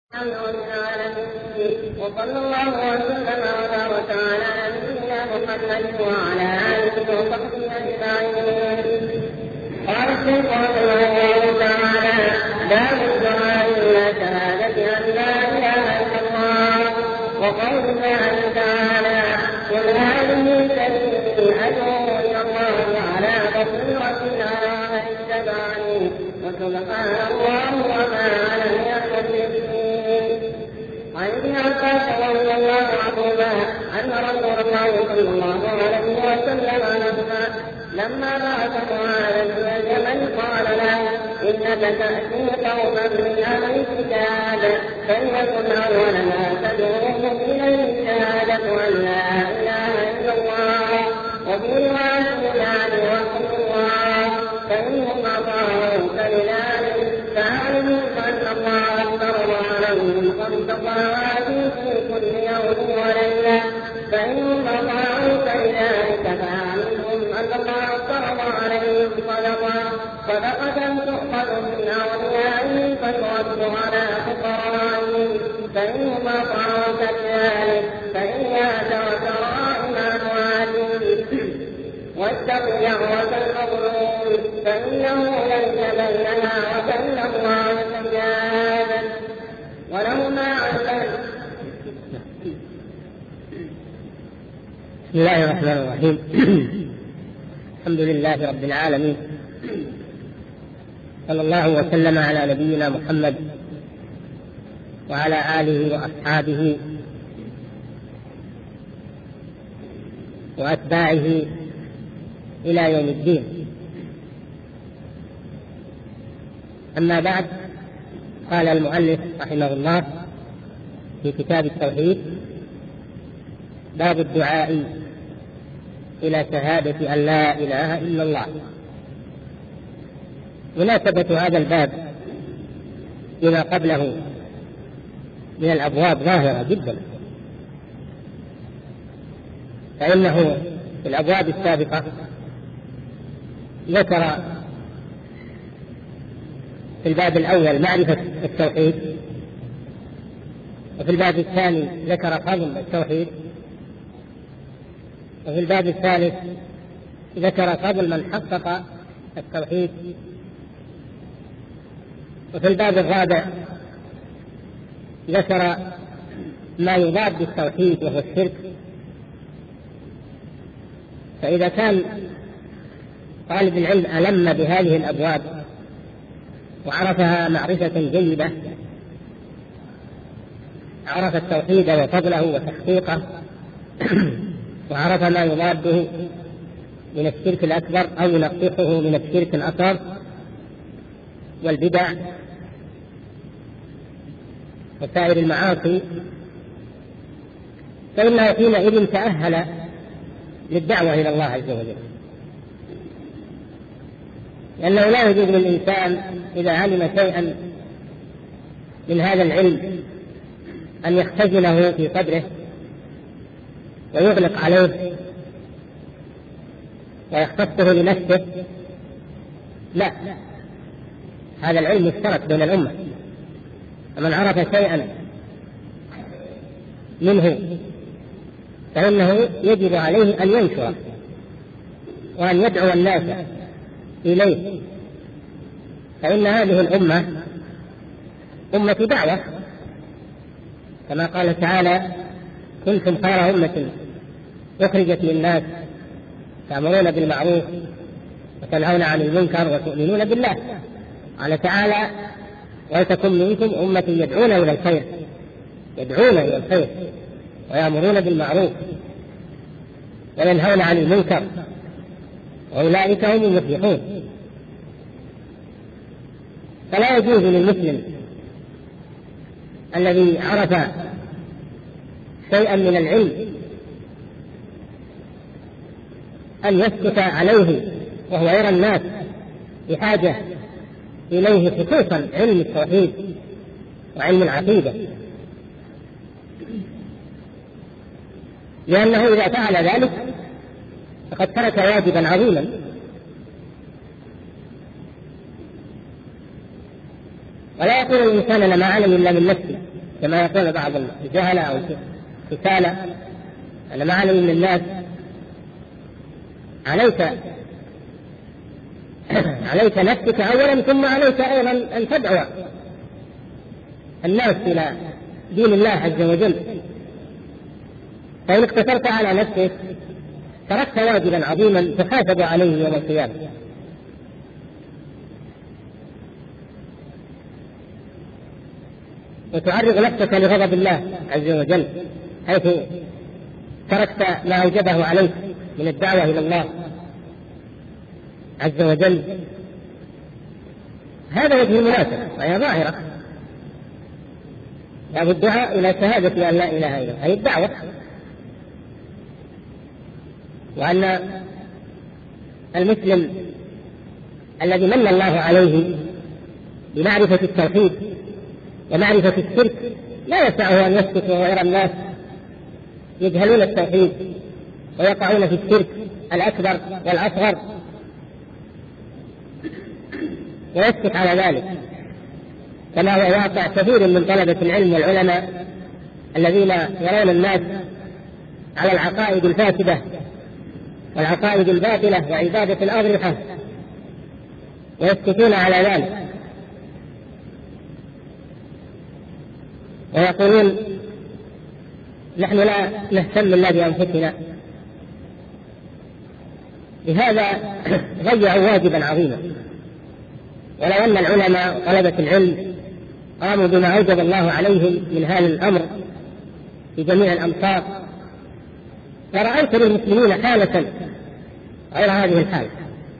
وصلى الله وسلم وبارك على نبينا محمد وعلى آله وصحبه أجمعين. قال الشيخ رحمه الله تعالى: باب الدعاء إلى شهادة أن لا إله إلا الله. وقول الله تعالى: قل هذه سبيلي أدعو إلى الله على بصيرة أنا ومن اتبعني وسبحان الله وما أنا من المشركين. عن ابن عباس رضي الله عنهما أن رسول الله صلى الله عليه وسلم لما بعث معاذ إلى اليمن قال له: إنك تأتي قوما من أهل الكتاب فليكن أول ما تدعوهم إليه شهادة أن لا إله إلا الله وفي رواية رحمه الله فإنهم أطاعوك لذلك فاعلموا أن الله افترض عليهم 5 صلوات في كل يوم وليلة فإنهم أطاعوك لذلك فاعلموا أن الله افترض عليهم صدقة تؤخذ من أغنيائهم فترد على فقرائهم فإنهم أطاعوك لذلك فإياك وكرائم أموالهم واتق دعوة المظلوم فإنه ليس بينها وبين الله حجاب ولهما عذاب. بسم الله الرحمن الرحيم. الحمد لله رب العالمين، صلى الله وسلم على نبينا محمد وعلى آله وأصحابه وأتباعه إلى يوم الدين. أما بعد، قال المؤلف رحمه الله في كتاب التوحيد: باب الدعاء إلى شهادة أن لا إله إلا الله. مناسبة هذا الباب لما قبله من الأبواب ظاهرة جدا، فإنه في الأبواب السابقة ذكر في الباب الأول معرفة التوحيد، وفي الباب الثاني ذكر فضل التوحيد، وفي الباب الثالث ذكر فضل من حقق التوحيد، وفي الباب الرابع ذكر ما يضاد التوحيد وهو الشرك. فإذا كان طالب العلم ألم بهذه الأبواب وعرفها معرفة جيدة، عرف التوحيد وفضله وتحقيقه وعرف ما يضاده من الشرك الأكبر أو ينقصه من الشرك الأصغر والبدع وسائر المعاصي، فإنه حينئذ تأهل للدعوة إلى الله عز وجل، لأنه لا يجوز للإنسان إذا علم شيئا من هذا العلم أن يختزنه في صدره ويغلق عليه ويختصه لنفسه. لا، هذا العلم مشترك بين الأمة، ومن عرف شيئا منه فإنه يجب عليه أن ينشر وأن يدعو الناس إليه، فإن هذه الأمة أمة دعوة، كما قال تعالى: كنتم خير أمة أخرجت للناس تأمرون بالمعروف وتنهون عن المنكر وتؤمنون بالله. قال تعالى: ولتكن منكم أمة يدعون إلى الخير ويأمرون بالمعروف وينهون عن المنكر وأولئك هم المفلحون. فلا يجوز للمسلم الذي عرف شيئا من العلم أن يسكت عليه وهو يرى الناس بحاجة إليه، خصوصا علم التوحيد وعلم العقيدة، لأنه إذا فعل ذلك فقد ترك واجبا عظيما. ولا يقول الإنسان أنا ما أعلم إلا من نفسي، كما يقول بعض الجهلة أو كسالى. أنا ما علم من الناس، عليك نفسك أولا، ثم عليك أيضا أن تدعو الناس إلى دين الله عز وجل. فإن اقتصرت على نفسك تركت واجبا عظيما تحاسب عليه يوم القيامة. وتعرض نفسك لغضب الله عز وجل حيث تركت ما أوجبه عليك من الدعوة إلى الله عز وجل. هذا وجه المناسبة وهي ظاهرة، باب الدعاء إلى شهادة أن لا إله إلا الله، أي الدعوة، وأن المسلم الذي من الله عليه بمعرفة التوحيد ومعرفة الشرك لا يسعه أن يسكت وغير الناس يجهلون التوحيد ويقعون في الشرك الأكبر والأصغر ويسكت على ذلك، كما هو واقع كثير من طلبة العلم والعلماء الذين يرون الناس على العقائد الفاسدة والعقائد الباطلة وعبادة الأضرحة ويسكتون على ذلك ويقولون نحن لا نهتم إلا بأنفسنا. لهذا ضيعوا واجبا عظيما. ولو أن العلماء وطلبة العلم قاموا بما أوجب الله عليهم من هذا الأمر في جميع الأمصار لرأيت للمسلمين حالة غير هذه الحالة.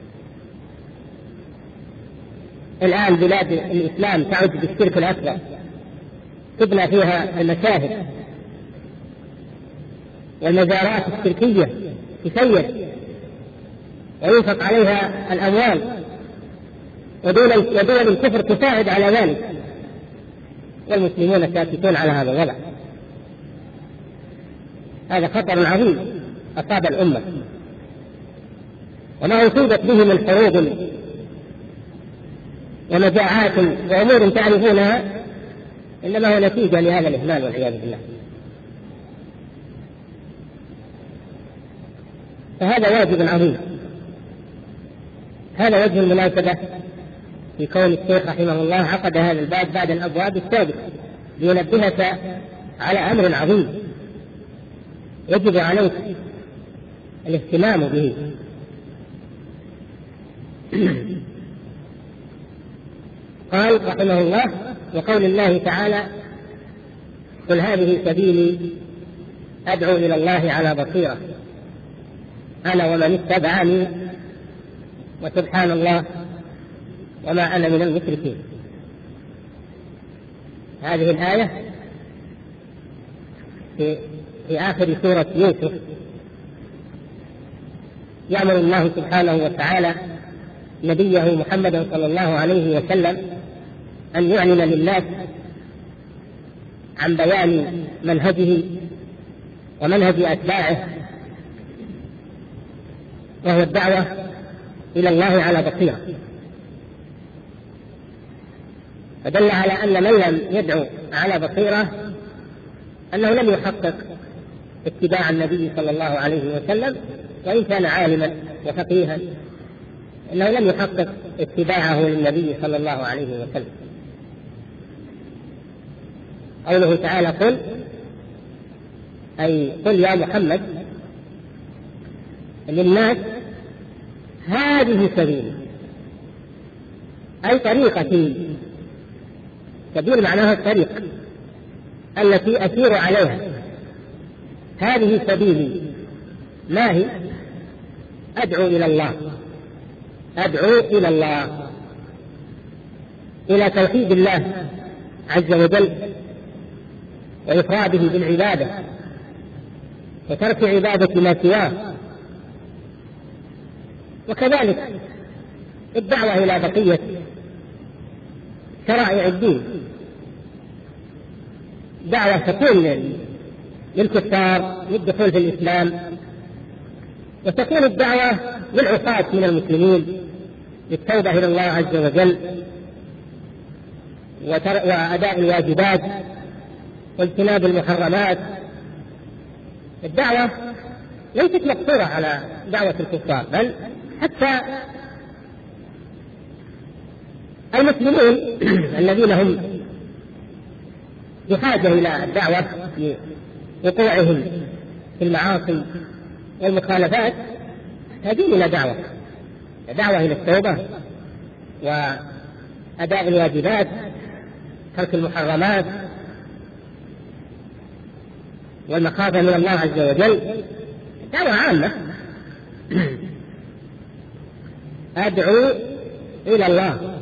الآن بلاد الإسلام تعد بالشرك الأكبر، تبنى فيها المشاهد والمزارات الشركية تسير وينفق عليها الأموال، ودول الكفر تساعد على ذلك، والمسلمون ساكتون على هذا الوضع. هذا خطر عظيم أصاب الأمة، وما أصيبت به من حروب ومجاعات وأمور تعرفونها إنما هو نتيجة لهذا الإهمال والعياذ بالله. فهذا واجب عظيم. هذا وجه المناسبة في كون الشيخ رحمه الله عقد هذا الباب بعد الأبواب السابقة لينبهك على أمر عظيم يجب عليك الاهتمام به. قال رحمه الله: وقول الله تعالى: قل هذه سبيلي أدعو إلى الله على بصيرة أنا ومن اتبعني وسبحان الله وما أنا من المشركين. هذه الآية في آخر سورة يوسف يأمر الله سبحانه وتعالى نبيه محمدا صلى الله عليه وسلم أن يعلن للناس عن بيان منهجه ومنهج أتباعه، وهو الدعوة إلى الله على بصيرة. فدل على أن من لم يدعو على بصيرة أنه لم يحقق اتباع النبي صلى الله عليه وسلم، وإن كان عالما وفقيها إنه لم يحقق اتباعه للنبي صلى الله عليه وسلم. قوله تعالى: قل، أي قل يا محمد للناس هذه سبيلي، أي طريقتي. سبيل معناها الطريق التي أسير عليها. هذه سبيلي ما هي؟ أدعو إلى الله، أدعو إلى الله، إلى توحيد الله عز وجل وإفراده بالعبادة وترك عبادة ما سواه، وكذلك الدعوة إلى بقية شرائع الدين. دعوة تكون للكفار للدخول في الإسلام، وتكون الدعوة للعصاة من المسلمين للتوبة إلى الله عز وجل وأداء الواجبات واجتناب المحرمات. الدعوة ليست مقصورة على دعوة الكفار، بل حتى المسلمين الذين هم بحاجة إلى الدعوة في وقوعهم في المعاصي والمخالفات يحتاجون إلى دعوة إلى التوبة وأداء الواجبات، ترك المحرمات والمخافة من الله عز وجل. دعوة عامة. أدعو إلى الله.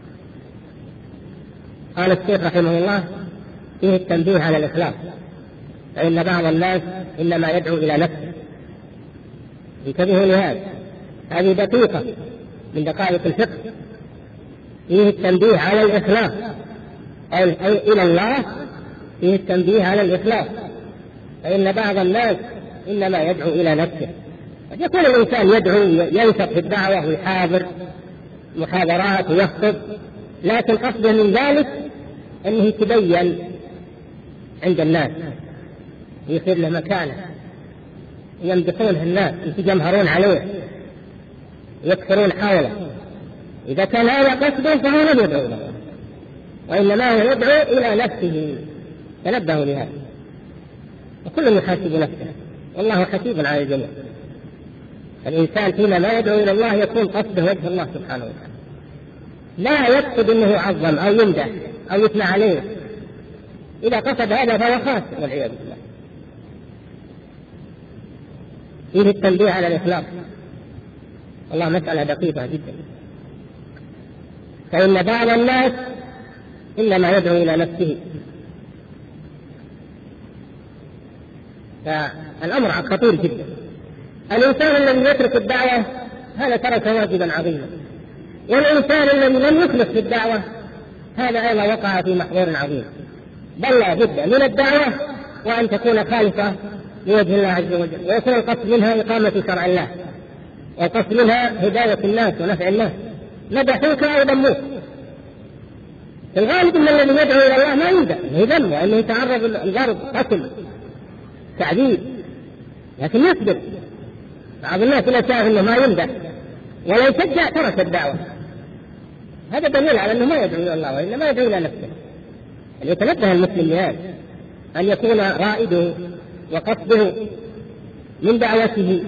قال الشيخ رحمه الله فيه التنبيه على الإخلاص، فإن بعض الناس إنما يدعو إلى نفسه. انتبهوا لهذا، هذه دقيقة من دقائق الفقه. فيه التنبيه على الإخلاص، أي إلى الله، فيه التنبيه على الإخلاص، فإن بعض الناس إنما يدعو إلى نفسه. قد يكون الإنسان يدعو ينشط في الدعوة ويحاضر محاضرات ويخطب، لكن قصده من ذلك أنه يتبين عند الناس، يصير له مكانه، يمدحونه الناس، يتجمهرون عليه، يكثرون حوله. إذا كان هذا قصده فهو لم يدعو إلى الله، وإنما هو يدعو إلى نفسه. تنبهوا لهذا، وكل يحاسب نفسه، والله حسيب على الجميع. الإنسان حينما يدعو إلى الله يكون قصده وجه الله سبحانه وتعالى، لا يقصد أنه يعظم أو يمدح أو يثنى عليه. إذا قصد هذا فهو خاسر والعياذ بالله. فيه التنبيه على الإخلاص، والله مسألة دقيقة جدا. فإن بعض الناس إنما يدعو إلى نفسه، فالأمر خطير جدا. الإنسان الذي يترك الدعوة هذا ترك واجبا عظيما، والإنسان الذي لم يخلص في الدعوة هذا أيضا وقع في محظور عظيم. بل لا بد من الدعوة وأن تكون خالصة لوجه الله عز وجل، ويكون القصد منها إقامة شرع الله، والقصد منها هداية الناس ونفع الناس. مدحوك أو ذموك، في الغالب أن الذي يدعو إلى الله ما يمدح، يذم وأنه يتعرض للضرب، قتل، تعذيب، لكن يصبر. بعض الناس إذا شاف أنه ما يمدح ولا يشجع ترك الدعوة. هذا دليل على أنه ما يدعو إلى الله وإنما يدعو إلى نفسه. أن يتنبه المسلم لهذا، أن يكون رائده وقصده من دعوته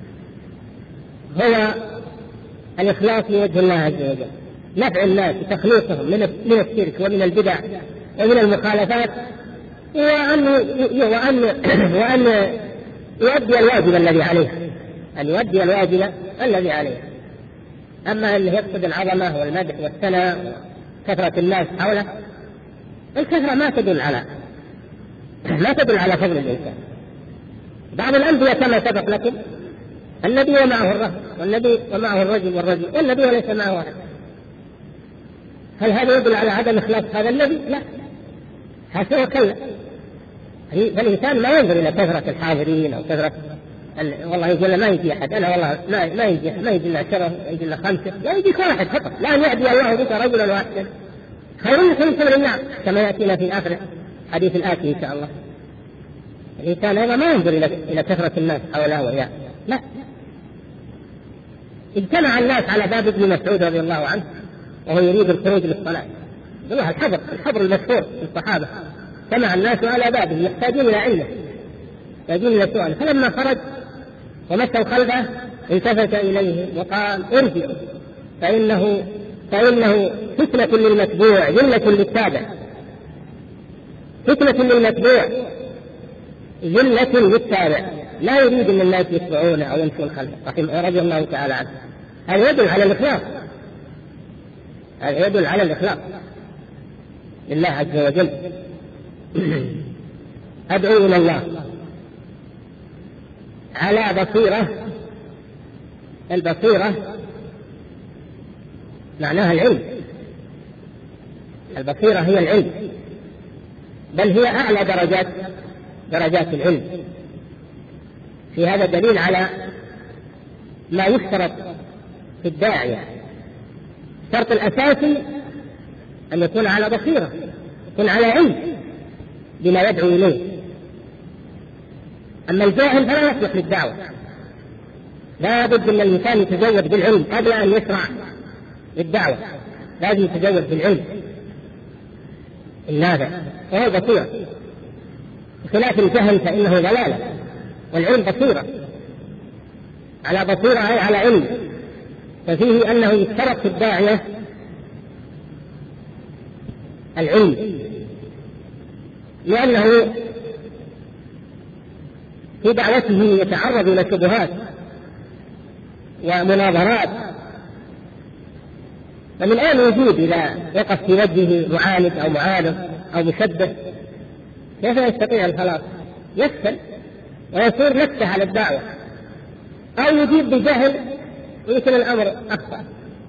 هو الإخلاص لوجه الله عز وجل، نفع الناس وتخليصهم من الشرك ومن البدع ومن المخالفات، وأن يؤدي الواجب الذي عليه، أن يؤدي الواجب الذي عليه. أما أنه يقصد العظمة والمدح والثناء وكثرة الناس حوله، الكثرة ما تدل على فضل الإنسان. بعض الأنبياء كما سبق لكم النبي ومعه الرهط، والنبي ومعه الرجل والرجل، والنبي وليس معه واحد. هل هذا يدل على عدم إخلاص هذا النبي؟ لا، حاشا وكلا. فالإنسان ما ينظر إلى كثرة الحاضرين أو كثرة والله يقول ما يجي أحد، أنا والله ما يجي لنا 10، يجي لنا 5، لا يجيك واحد فقط. لا يعدي الله بك رجلا واحدا خير من سمر النعم، كما يأتينا في آخر حديث الآتي إن شاء الله. الإنسان هذا ما ينظر إلى كثرة الناس حوله وياه، لا. اجتمع الناس على باب ابن مسعود رضي الله عنه وهو يريد الخروج للصلاة، والله الحبر المشهور في الصحابة. اجتمع الناس على بابه يحتاجون إلى علمه، يحتاجون إلى سؤال. فلما خرج ومشوا خلفه التفت إليه وقال ارجعوا فإنه فتنة للمتبوع ذلة للتابع. فتنة للمتبوع ذلة للتابع، لا يريد أن الناس يتبعونه أو يمشون خلفه رضي الله تعالى عنه. هذا يدل على الإخلاص، هذا يدل على الإخلاص لله عز وجل. أدعو إلى الله على بصيرة. البصيرة معناها العلم، البصيرة هي العلم، بل هي أعلى درجات العلم. في هذا دليل على ما يشترط في الداعية. الشرط الأساسي أن يكون على بصيرة، يكون على علم، بما يدعو إليه. أما الجاهل فلا يصلح للدعوة، لا بد أن الإنسان يتزود بالعلم قبل أن يشرع للدعوة، لازم يتزود بالعلم النافع وهو بصيرة، بخلاف الجهل فإنه ضلالة، والعلم بصيرة، على بصيرة أي على علم. ففيه أنه يشترط في الداعية العلم، لأنه في دعوته يتعرض إلى شبهات ومناظرات، فمن أين يجيب إذا يقف في وجهه معاند أو معارض أو مشبه؟ كيف يستطيع الخلاص؟ يفشل ويصير نفسه على الدعوة، أو يجيب بجهل ويكون الأمر أخطأ.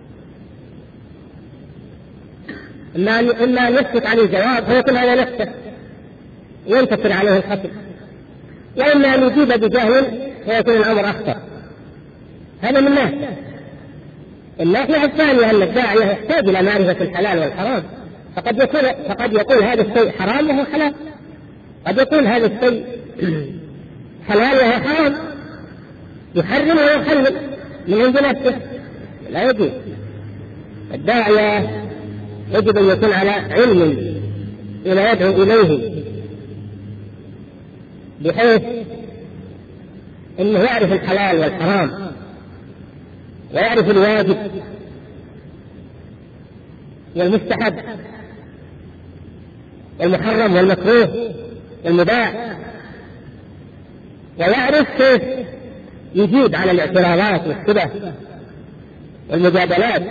إما أن يسكت عن الجواب فيكون هذا نفسه ينتصر عليه الخصم، وإما أن يجيب بجهل فيكون الأمر أخطأ. هذا من الناحية الثانية أن الداعية يحتاج إلى معرفة الحلال والحرام، فقد يقول هذا الشيء حرام وهو حلال، قد يقول هذا الشيء حلال وهو حرام، يحرم ويحلل من عند نفسه، لا يجوز. الداعية يجب أن يكون على علم بما يدعو إليه، بحيث أنه يعرف الحلال والحرام ويعرف الواجب والمستحب والمحرم والمكروه والمباح، ويعرف كيف يجيب على الاعتراضات والشبه والمجادلات،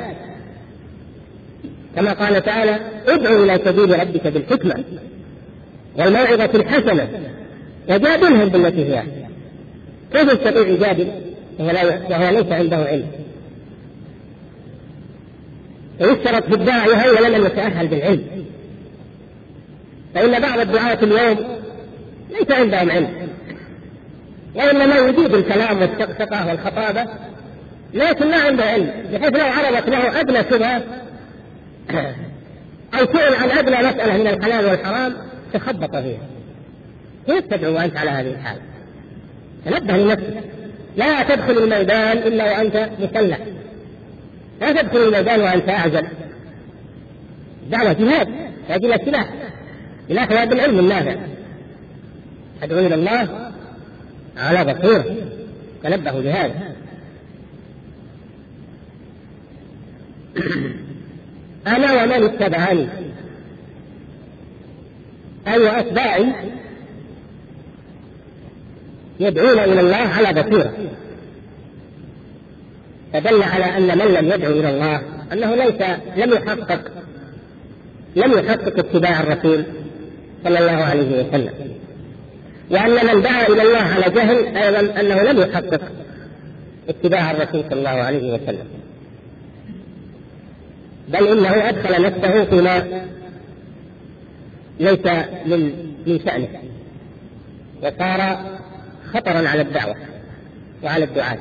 كما قال تعالى: ادعو إلى سبيل ربك بالحكمة والموعظة الحسنة وجادلهم بالتي هي أحسن. كيف يستطيع يجادل وهو ليس عنده علم؟ ويشترط في الداعية أولا أن يتأهل بالعلم، فإن بعض الدعاة اليوم ليس عندهم علم، وإنما يجيب الكلام والشقشقة والخطابة، لكن ما عنده علم، بحيث لو عرضت له أدنى شبهة أو سئل عن أدنى مسألة من الحلال والحرام تخبط فيها. كيف تدعو أنت على هذه الحال؟ تنبه لنفسك، لا تدخل الميدان إلا وأنت مسلح، لا تدخل الميدان وأنت أعزل. دعوة جهاد، هذه السلاح، سلاح هذا العلم النافع. أدعو إلى الله على بصيرة، تنبهوا لهذا. أنا ومن اتبعني، أي وأتباعي يدعون إلى الله على بصيرة، فدل على أن من لم يدعو إلى الله أنه لم يحقق اتباع الرسول صلى الله عليه وسلم، وأن من دعا إلى الله على جهل أيضا أنه لم يحقق اتباع الرسول صلى الله عليه وسلم، بل إنه أدخل نفسه فيما ليس من شأنه، وصار خطرا على الدعوة وعلى الدعاة.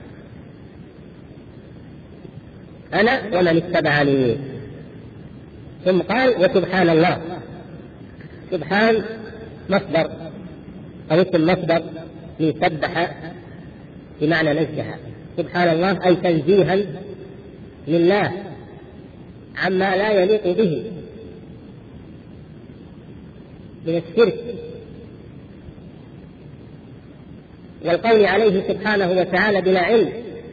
أنا ومن اتبعني. ثم قال: وسبحان الله. سبحان مصدر أو اسم مصدر يسبح بمعنى نزه. سبحان الله أي تنزيها لله عما لا يليق به من الشرك، والقول عليه سبحانه وتعالى بلا علم،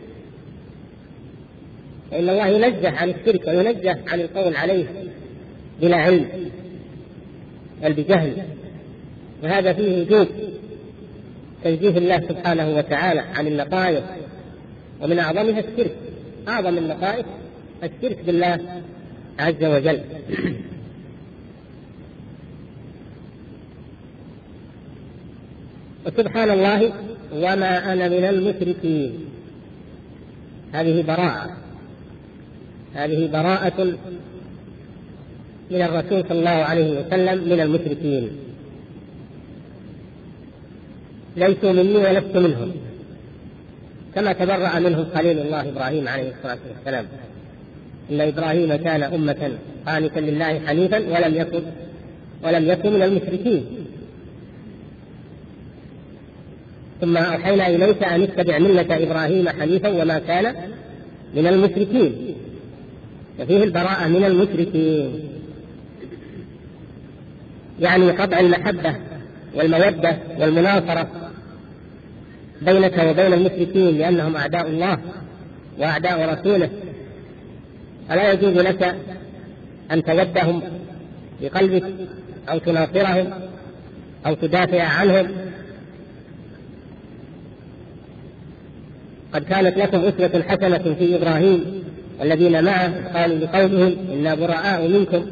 فإن الله ينزه عن الشرك وينزه عن القول عليه بلا علم بل بجهل، وهذا فيه وجوب تنزيه الله سبحانه وتعالى عن النقائص، ومن أعظمها الشرك. أعظم النقائص الشرك بالله عز وجل. وسبحان الله وما أنا من المشركين. هذه براءة من الرسول صلى الله عليه وسلم من المشركين، ليسوا مني ولست منهم، كما تبرأ منهم خليل الله إبراهيم عليه الصلاة والسلام: إن إبراهيم كان أمة قانتا لله حنيفا ولم يكن من المشركين. ثم أوحينا إليك أن اتبع ملة إبراهيم حنيفا وما كان من المشركين، ففيه البراءة من المشركين، يعني قطع المحبة والمودة والمناصرة بينك وبين المشركين لأنهم أعداء الله وأعداء رسوله، فلا يجوز لك أن تودهم بقلبك أو تناصرهم أو تدافع عنهم. قد كانت لكم أسوة حسنة في إبراهيم والذين معه قالوا لقومهم إنا براء منكم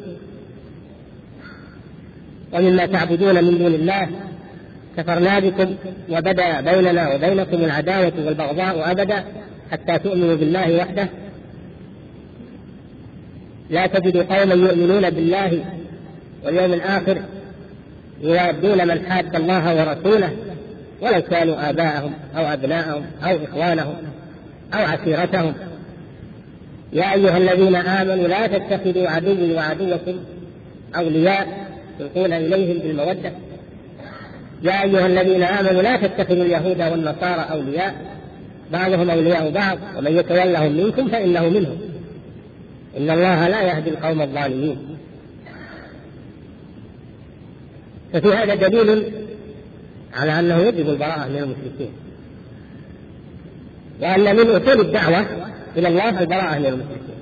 ومما تعبدون من دون الله كفرنا بكم وبدأ بيننا وبينكم العداوة والبغضاء أبدا حتى تؤمنوا بالله وحده لا تجد قوما يؤمنون بالله واليوم الآخر يوادون من حاد الله ورسوله ولو كانوا آباءهم أو أبناءهم أو إخوانهم أو عشيرتهم. يا أيها الذين آمنوا لا تتخذوا عدوي وعدوكم أولياء تلقون إليهم بالمودة. يا أيها الذين آمنوا لا تتخذوا اليهود والنصارى أولياء بعضهم أولياء بعض ومن يتولهم منكم فإنه منهم إن الله لا يهدي القوم الظالمين. ففي هذا دليل على أنه يجب البراءة من المشركين، وأن من أصول الدعوة إلى الله البراءة من المشركين،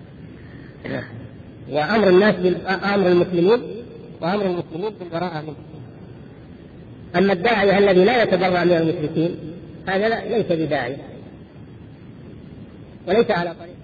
وأمر الناس أمر المسلمين بالبراءة من المشركين. أما الداعية الذي لا يتبرأ من المشركين هذا ليس بداعي وليس على طريق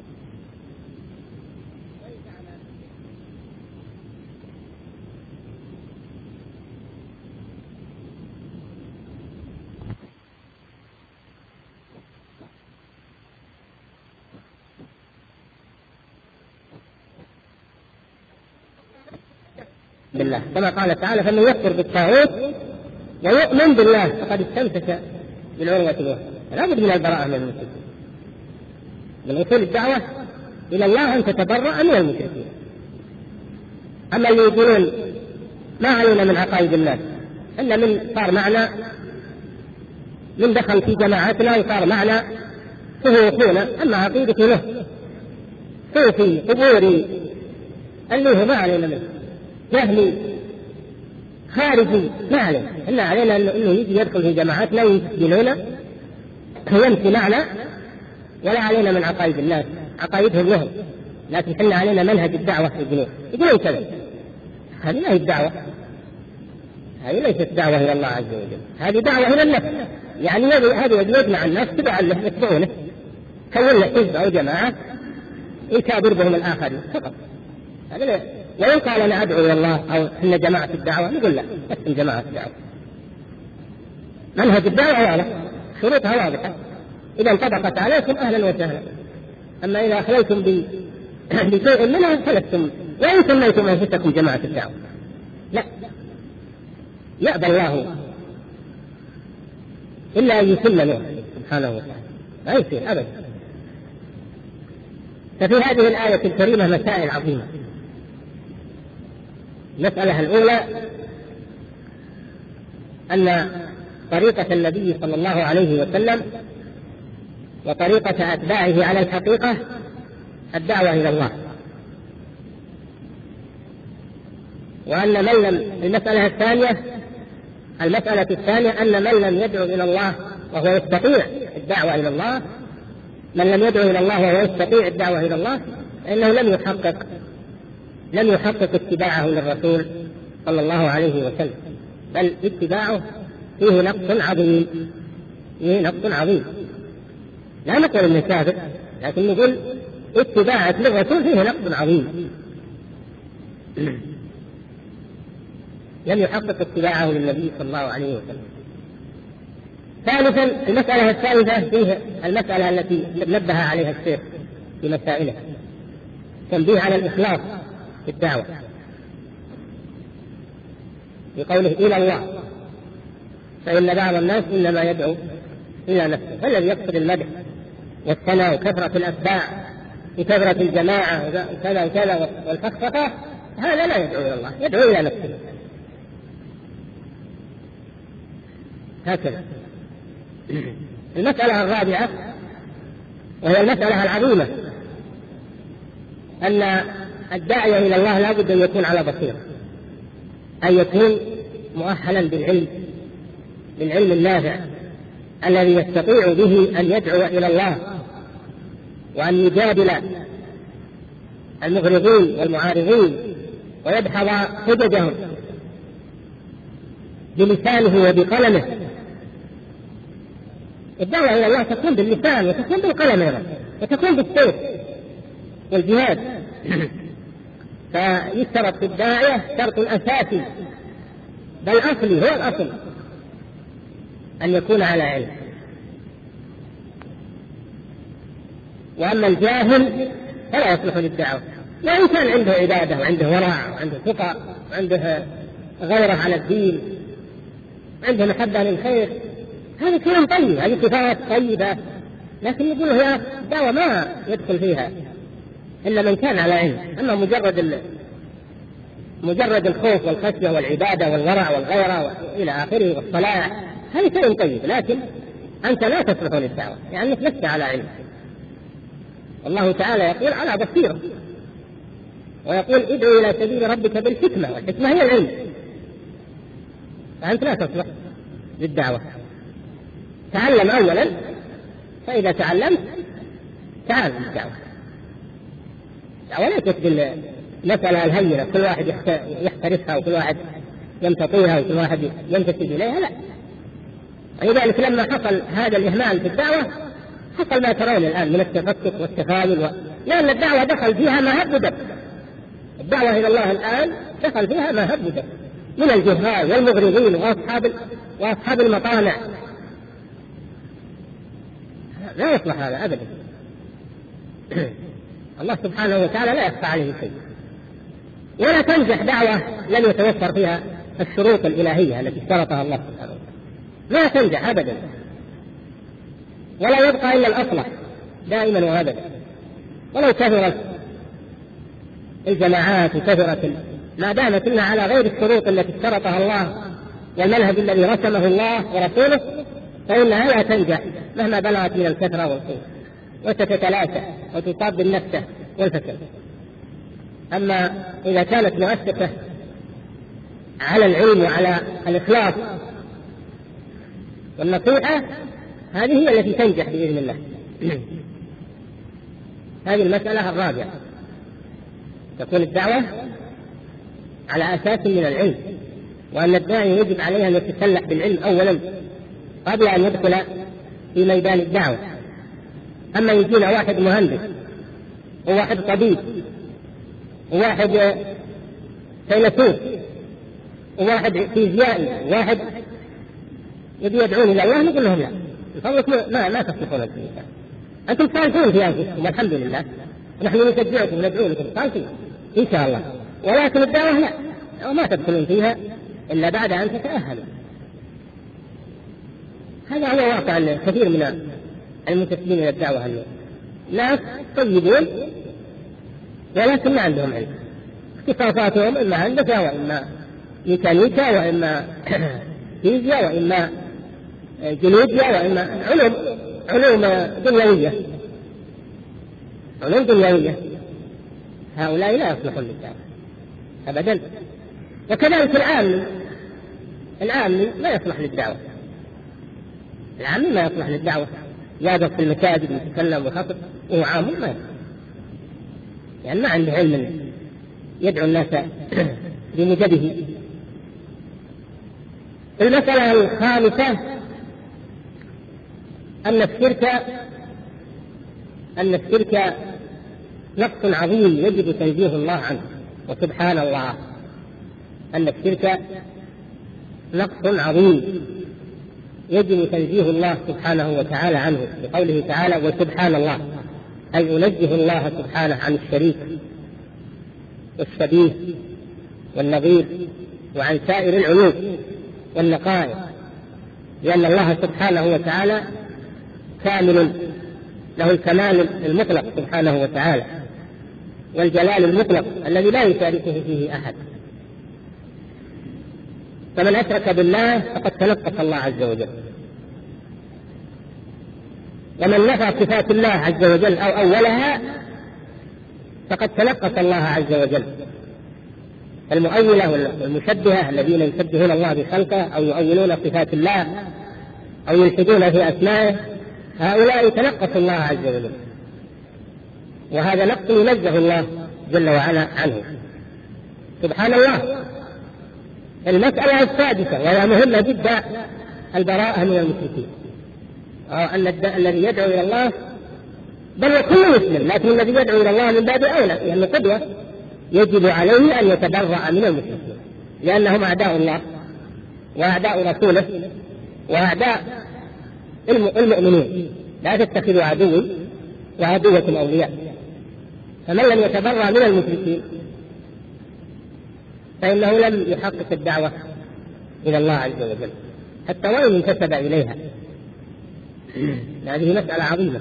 بالله، كما قال تعالى فمن يكفر بالطاغوت ويؤمن بالله فقد استمسك بالعروة الوثقى. لا بد من البراءة من المشركين. من أصول الدعوة إلى الله أن تتبرأ من المشركين. أما اللي يقولون ما علينا من عقائد الناس إلا من صار معنا من دخل في جماعتنا وصار معنا فهو أخونا، أما عقيدته له صوفي قبوري اللي هو ما علينا منه جهلي خارجي ما علينا، إلا علينا إنه يجي يدخل في جماعاتنا ويسجلونا ويمشي معنا، ولا علينا من عقائد الناس عقائدهم لهم، لكن حنا علينا منهج الدعوة في الجنوب. يقولون كذا، هذه ما هي الدعوة، هذه ليست دعوة إلى الله عز وجل، هذه دعوة إلى النفس. يعني هذه يجمع الناس تبع له يتبعونه، كون له حزب أو جماعة يكابر بهم الآخرين فقط. هذا وإن قال أنا أدعو إلى الله أو إن جماعة الدعوة نقول لا، اسم جماعة الدعوة. منهج الدعوة واضح، شروطها واضحة، إذا انطبقت عليكم أهلا وسهلا. أما إذا أخليتم بشيء منها فلستم، وإن سميتم أنفسكم جماعة الدعوة لا، يأبى الله إلا أن يسلم له سبحانه وتعالى، لا يصير أبدا. ففي هذه الآية الكريمة مسائل عظيمة. المسألة الأولى أن طريقة النبي صلى الله عليه وسلم وطريقة أتباعه على الحقيقة الدعوة إلى الله، وأن من لم المسألة الثانية أن من لم يدعو إلى الله وهو يستطيع الدعوة إلى الله، من لم يدعو إلى الله وهو يستطيع الدعوة إلى الله فإنه لم يحقق اتباعه للرسول صلى الله عليه وسلم، بل اتباعه فيه نقص عظيم. لا نقول انه كافر، لكن نقول اتباعك للرسول فيه نقص عظيم. لم يحقق اتباعه للنبي صلى الله عليه وسلم. ثالثا المسألة الثالثة فيه المسألة التي نبه عليها الشيخ في مسائله، تنبيه على الإخلاص في الدعوة بقوله إلى الله، فإن بعض الناس إنما يدعو إلى نفسه، فالذي يقصد المدح والثناء وكثرة الأتباع وكثرة الجماعة وكذا وكذا والفخفخة هذا لا يدعو إلى الله، يدعو إلى نفسه هكذا. المسألة الرابعة وهي المسألة العظيمة، أن الداعية إلى الله لا بد أن يكون على بصيرة، أن يكون مؤهلا بالعلم النافع الذي يستطيع به أن يدعو إلى الله وأن يجادل المغرضين والمعارضين ويدحض حججهم بلسانه وبقلمه. الدعوة إلى الله تكون باللسان وتكون بالقلم أيضا وتكون بالسيف والجهاد. فيشترط في الداعية شرط أساسي بل أصلي، هو الأصل، أن يكون على علم. وأما الجاهل فلا يصلح للدعوة، وإن كان عنده عبادة وعنده ورع وعنده ثقة وعنده غيرة على الدين وعنده محبة للخير، هذا كلام طيب، هذه صفات طيبة، لكن يقول هي الدعوة ما يدخل فيها إلا من كان على علم. أما مجرد الخوف والخشية والعبادة والورع والغيرة إلى آخره والصلاة، هذا شيء طيب، لكن أنت لا تصلح للدعوة يعني أنك لست على علم. الله تعالى يقول على بصيرة، ويقول ادعو إلى سبيل ربك بالحكمة، والحكمة هي العلم، فأنت لا تصلح للدعوة. تعلم أولا، فإذا تعلمت تعال للدعوة. وليست بالمسألة الهينة كل واحد يحترفها وكل واحد يمتطيها وكل واحد ينتسب إليها، لا. ولذلك لما حصل هذا الإهمال في الدعوة حصل ما ترون الآن من التفكك والتفاؤل لأن الدعوة دخل فيها ما هب ودب. الدعوة إلى الله الآن دخل فيها ما هب ودب من الجهال والمغرضين وأصحاب المطامع. لا يصلح هذا أبدا. الله سبحانه وتعالى لا يخفى عليه شيء، ولا تنجح دعوة لم يتوفر فيها الشروط الإلهية التي اشترطها الله سبحانه وتعالى، لا تنجح أبدا، ولا يبقى إلا الأصلح دائما وأبدا. ولو كثرت الجماعات وكثرت ما دامت إنها على غير الشروط التي اشترطها الله والمنهج الذي رسمه الله ورسوله فإنها لا تنجح مهما بلغت من الكثرة والقوة، وستتلاشى وتصاب بالنفس والفساد. أما إذا كانت مؤسسة على العلم وعلى الإخلاص والنصيحة، هذه هي التي تنجح بإذن الله. هذه المسألة الرابعة، تكون الدعوة على أساس من العلم، وأن الداعي يجب عليه أن يتسلح بالعلم أولا قبل أن يدخل في ميدان الدعوة. أما يجينا واحد مهندس وواحد طبيب وواحد فيلسوف وواحد فيزيائي وواحد يبي يدعون إلى الله، نقول لهم لا، فضلك ما تصلحون الإنسان، أنتم صالحون في أنفسكم والحمد لله، ونحن نشجعكم وندعو لكم صالحين إن شاء الله، ولكن الدعوة لا، وما تدخلون فيها إلا بعد أن تتأهلوا. هذا هو واقع كثير من المنتسبين إلى الدعوة اليوم، ناس طيبون ولكن ما عندهم علم، اختصاصاتهم إما هندسة وإما ميكانيكا وإما فيزياء وإما جيولوجيا وإما علوم دنيوية. هؤلاء لا يصلحون للدعوة أبدا. وكذلك العامي لا يصلح للدعوة، العامي ما يصلح للدعوة، يقف في المساجد ويتكلم ويخطب وهو عام ما يصلح، يعني ما عنده علم يدعو الناس بموجبه. المسألة الخامسة أن الشرك نقص عظيم يجب تنزيه الله عنه، وسبحان الله أن الشرك نقص عظيم يجب تنزيه الله سبحانه وتعالى عنه، بقوله تعالى وسبحان الله، أي ينزه الله سبحانه عن الشريك والشبيه والنظير وعن سائر العيوب والنقائص، لأن الله سبحانه وتعالى كامل، له الكمال المطلق سبحانه وتعالى والجلال المطلق الذي لا يشاركه فيه أحد. فمن أشرك بالله فقد تنقص الله عز وجل. ومن نفى صفات الله عز وجل أو أولها فقد تنقص الله عز وجل. المؤولة والمشبهة الذين يشبهون الله بخلقه أو يؤولون صفات الله أو يلحدون في أسمائه، هؤلاء تنقصوا الله عز وجل، وهذا نقص ينزه الله جل وعلا عنه. سبحان الله. المسألة السادسة وهي مهمة جدا، البراءة من المشركين، أن الذي يدعو إلى الله بل وكل مسلم، لكن الذي يدعو إلى الله من باب أولى، لأنه قدوة، يجب عليه أن يتبرأ من المشركين، لأنهم أعداء الله وأعداء رسوله وأعداء المؤمنين. لا تتخذوا عدوي وعدوكم أولياء. فمن لم يتبرأ من المشركين فإنه لم يحقق الدعوة إلى الله عز وجل حتى وإن انتسب إليها. هذه مسألة عظيمة.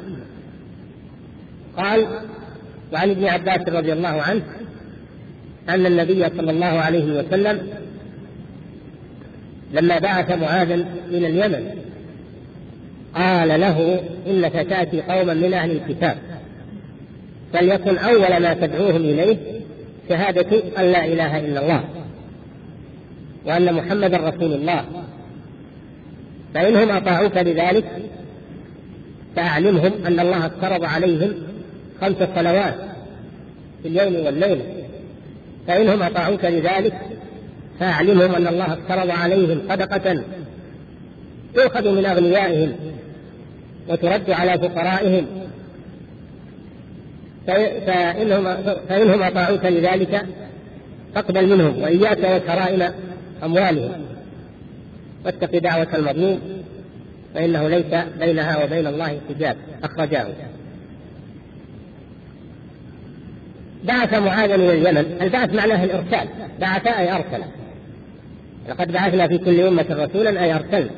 قال: وعن ابن عباس رضي الله عنه أن النبي صلى الله عليه وسلم لما بعث معاذا إلى اليمن قال له: إنك تأتي قوما من أهل الكتاب، فليكن أول ما تدعوهم إليه شهادة أن لا إله إلا الله وأن محمدا رسول الله، فإنهم أطاعوك لذلك فأعلمهم أن الله افترض عليهم 5 صلوات في اليوم والليلة، فإنهم أطاعوك لذلك فأعلمهم أن الله افترض عليهم صدقة تؤخذ من أغنيائهم وترد على فقرائهم، فإنهم أطاعوك لذلك فاقبل منهم وإياك وكرائم أموالهم، واتق دعوة المظلوم فإنه ليس بينها وبين الله حجاب. أخرجاه. بعث معاذا إلى اليمن. البعث معناه الإرسال، بعث أي أرسل. لقد بعثنا في كل أمة رسولا أي أرسلنا.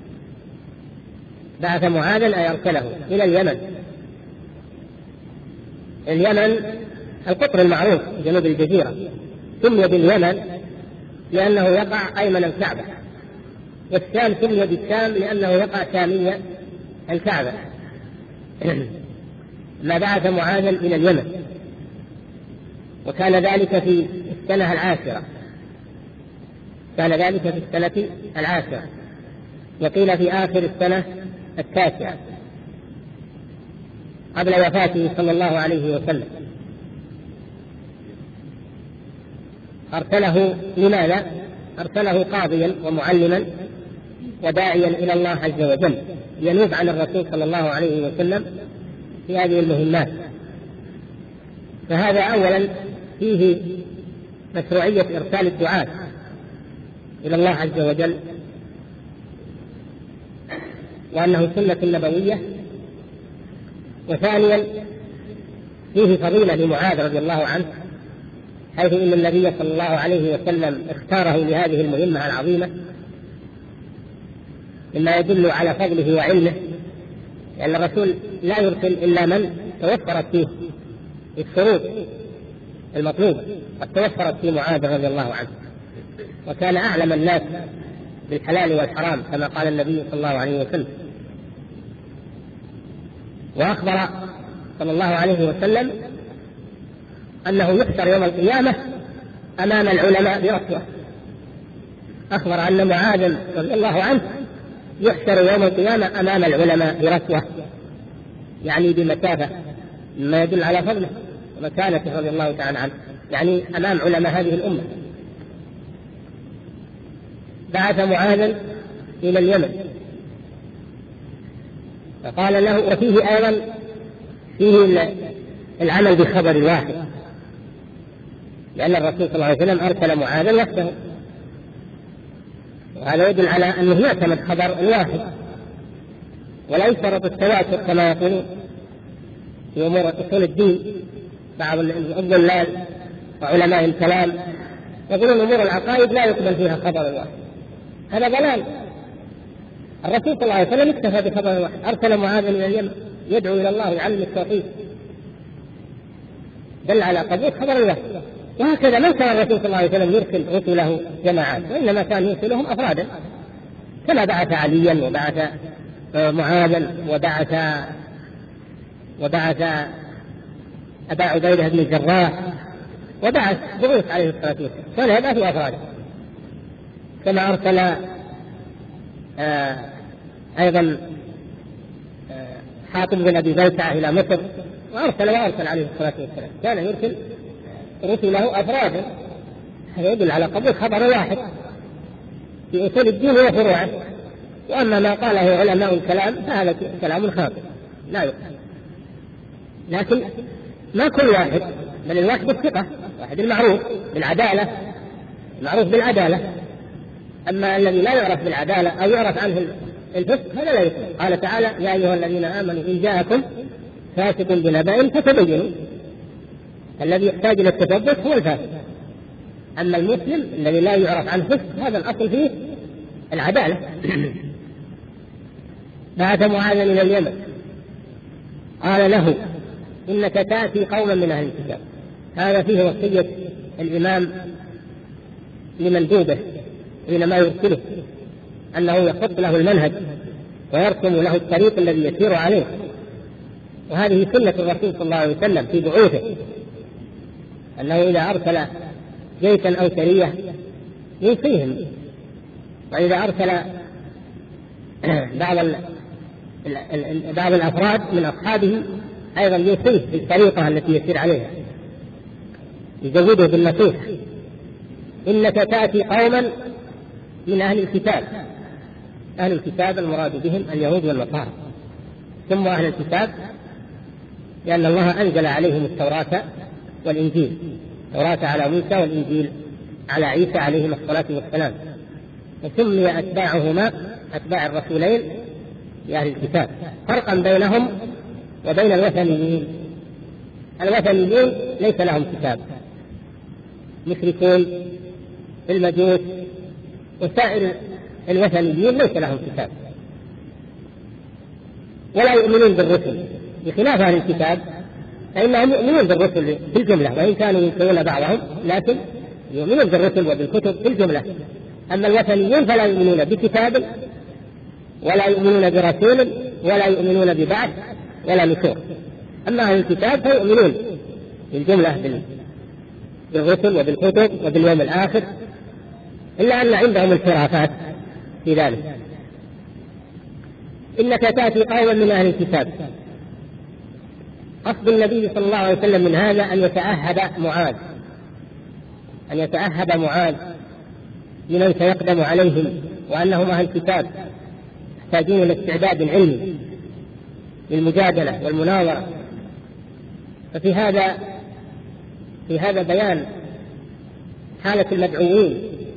بعث معاذا أي أرسله إلى اليمن. اليمن القطر المعروف جنوب الجزيرة، سمي باليمن لأنه يقع أيمن الكعبة، والشام سمي بالشام لأنه يقع شامية الكعبة. ما بعث معاذا إلى اليمن، وكان ذلك في السنة العاشرة، كان ذلك في السنة العاشرة، وقيل في آخر السنة التاسعة قبل وفاته صلى الله عليه وسلم. أرسله لماذا؟ أرسله قاضيا ومعلما وداعيا إلى الله عز وجل، ينوب عن الرسول صلى الله عليه وسلم في هذه المهمات. فهذا أولا فيه مشروعية إرسال الدعاة إلى الله عز وجل، وأنه سنة نبوية. وثانيا فيه فضيلة لمعاذ رضي الله عنه، حيث إن النبي صلى الله عليه وسلم اختاره لهذه المهمة العظيمة، مما يدل على فضله وعلمه، لأن الرسول لا يرسل إلا من توفرت فيه الشروط المطلوبة، قد توفرت في معاذ رضي الله عنه، وكان أعلم الناس بالحلال والحرام كما قال النبي صلى الله عليه وسلم. وأخبر صلى الله عليه وسلم أنه يحشر يوم القيامة أمام العلماء برسوة. أخبر أن معاذ رضي الله عنه يحشر يوم القيامة أمام العلماء برسوة، يعني بمسافة، ما يدل على فضله ومكانته رضي الله تعالى عنه، يعني أمام علماء هذه الأمة. بعث معاذا إلى اليمن فقال له، وفيه أيضا فيه العمل بخبر الواحد، لأن الرسول صلى الله عليه وسلم أرسل معاذا وحده، وهذا يدل على أنه يعتمد خبر الواحد ولا يشترط التواتر كما يقولون في أمور أصول الدين بعض الضلال وعلماء الكلام، يقولون أمور العقائد لا يقبل فيها خبر الواحد، هذا ضلال. الرسول صلى الله عليه وسلم اكتفى بخبر الواحد، أرسل معاذا إلى اليمن يدعو إلى الله ويعلم التوحيد، دل على قبول خبر الواحد. وهكذا ما كان الرسول صلى الله عليه وسلم يرسل رسله جماعات، وإنما كان يرسلهم أفرادا، كما بعث عليا وبعث معاذا وبعث وبعث أبا عبيدة بن الجراح، وبعث بعوث عليه الصلاة والسلام، كان هذا في أفراده. كما أرسل أيضا حاطب بن أبي بلتعة إلى مصر، وأرسل عليه الصلاة والسلام، كان يرسل رسله أفرادا. هذا يدل على قبول خبر واحد في أصول الدين وفروعه. وأما ما قاله علماء الكلام فهذا كلام خاطئ لا يقال. لكن ما كل واحد، بل الواحد الثقة، واحد المعروف بالعدالة، معروف بالعدالة. أما الذي لا يعرف بالعدالة أو يعرف عنه الفسق هذا لا يقال. قال تعالى: يا أيها الذين آمنوا إن جاءكم فاسق بنبأ فتبينوا. الذي يحتاج إلى التثبت هو الفاسق. أما المسلم الذي لا يعرف عنه فسق هذا الأصل فيه العدالة. بعث معاذا إلى اليمن قال له: إنك تأتي قوما من أهل الكتاب. هذا فيه وصية الإمام لمندوبه حينما يرسله، أنه يخط له المنهج ويرسم له الطريق الذي يسير عليه. وهذه سنة الرسول صلى الله عليه وسلم في بعوثه، أنه إذا أرسل جيشا أو سرية يوصيهم، وإذا أرسل بعض الأفراد من أصحابه أيضا يوصيه بالطريقة التي يسير عليها، يزوده بالنصيحة. إنك تأتي قوما من أهل الكتاب. أهل الكتاب المراد بهم اليهود والنصارى، ثم أهل الكتاب لأن الله أنزل عليهم التوراة والإنجيل، التوراة على موسى والإنجيل على عيسى عليهما الصلاة والسلام، وسمي أتباعهما أتباع الرسولين لأهل الكتاب، فرقا بينهم وبين الوثنيين. الوثنيين ليس لهم كتاب، مشركون المجوس وسائر الوثنيين ليس لهم كتاب ولا يؤمنون بالرسل، بخلاف أهل الكتاب فإنهم يؤمنون بالرسل بالجملة، وإن كانوا ينكرون بعضهم لكن يؤمنون بالرسل وبالكتب بالجملة. أما الوثنيين فلا يؤمنون بكتاب ولا يؤمنون برسول ولا يؤمنون ببعث ولا نشور. أما أهل الكتاب فيؤمنون بالجملة بالرسل وبالكتب وباليوم الآخر، إلا أن عندهم انحرافات في ذلك. إنك تأتي قوما من أهل الكتاب. قصد النبي صلى الله عليه وسلم من هذا أن يتأهب معاذ لمن سيقدم عليهم، وأنهم أهل الكتاب يحتاجون إلى استعداد علمي للمجادلة والمناظرة. ففي هذا بيان حالة المدعوين،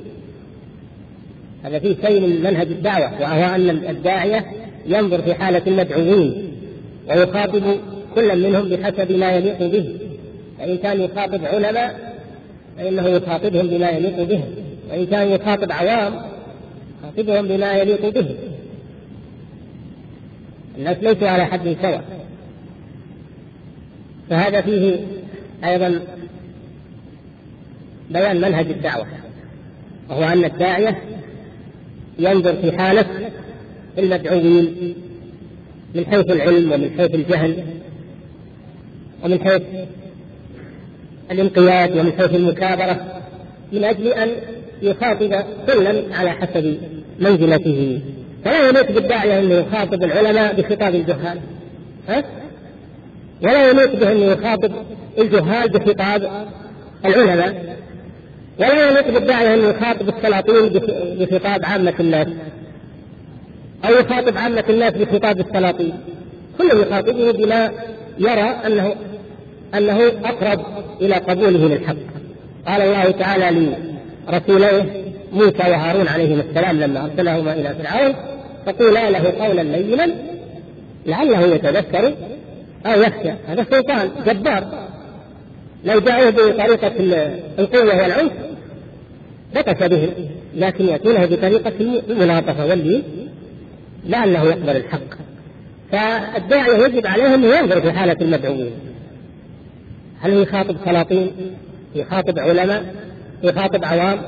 هذا فيه شيء من منهج الدعوة، وهو أن الداعية ينظر في حالة المدعوين ويخاطب كل منهم بحسب ما يليق به. فإن كان يخاطب علماء فإنه يخاطبهم بما يليق بهم، وإن كان يخاطب عوام يخاطبهم بما يليق به. الناس ليسوا على حد سواء. فهذا فيه أيضا بيان منهج الدعوة، وهو أن الداعية ينظر في حالة المدعوين من حيث العلم ومن حيث الجهل ومن حيث الانقياد ومن حيث المكابرة، من أجل أن يخاطب كلا على حسب منزلته. فلا يليق بالداعية أن يخاطب العلماء بخطاب الجهال، ولا يليق به أن يخاطب الجهال بخطاب العلماء، ولا يليق بالداعية أن يخاطب السلاطين بخطاب عامة الناس، أو يخاطب عامة الناس بخطاب السلاطين. كل يخاطبه بما يرى أنه أقرب إلى قبوله للحق. قال الله تعالى لرسوليه موسى وهارون عليهما السلام لما أرسلهما إلى فرعون: فقولا له قولا لينا لعله يتذكر أو يخشى. هذا سلطان جبار، لو جاءوه بطريقة القوة والعنف بطش به، لكن يأتونه بطريقة الملاطفة واللين لعله يقبل الحق. فالداعية يجب عليه أن ينظر في حالة المدعوين، هل يخاطب سلاطين، يخاطب علماء، يخاطب عوام،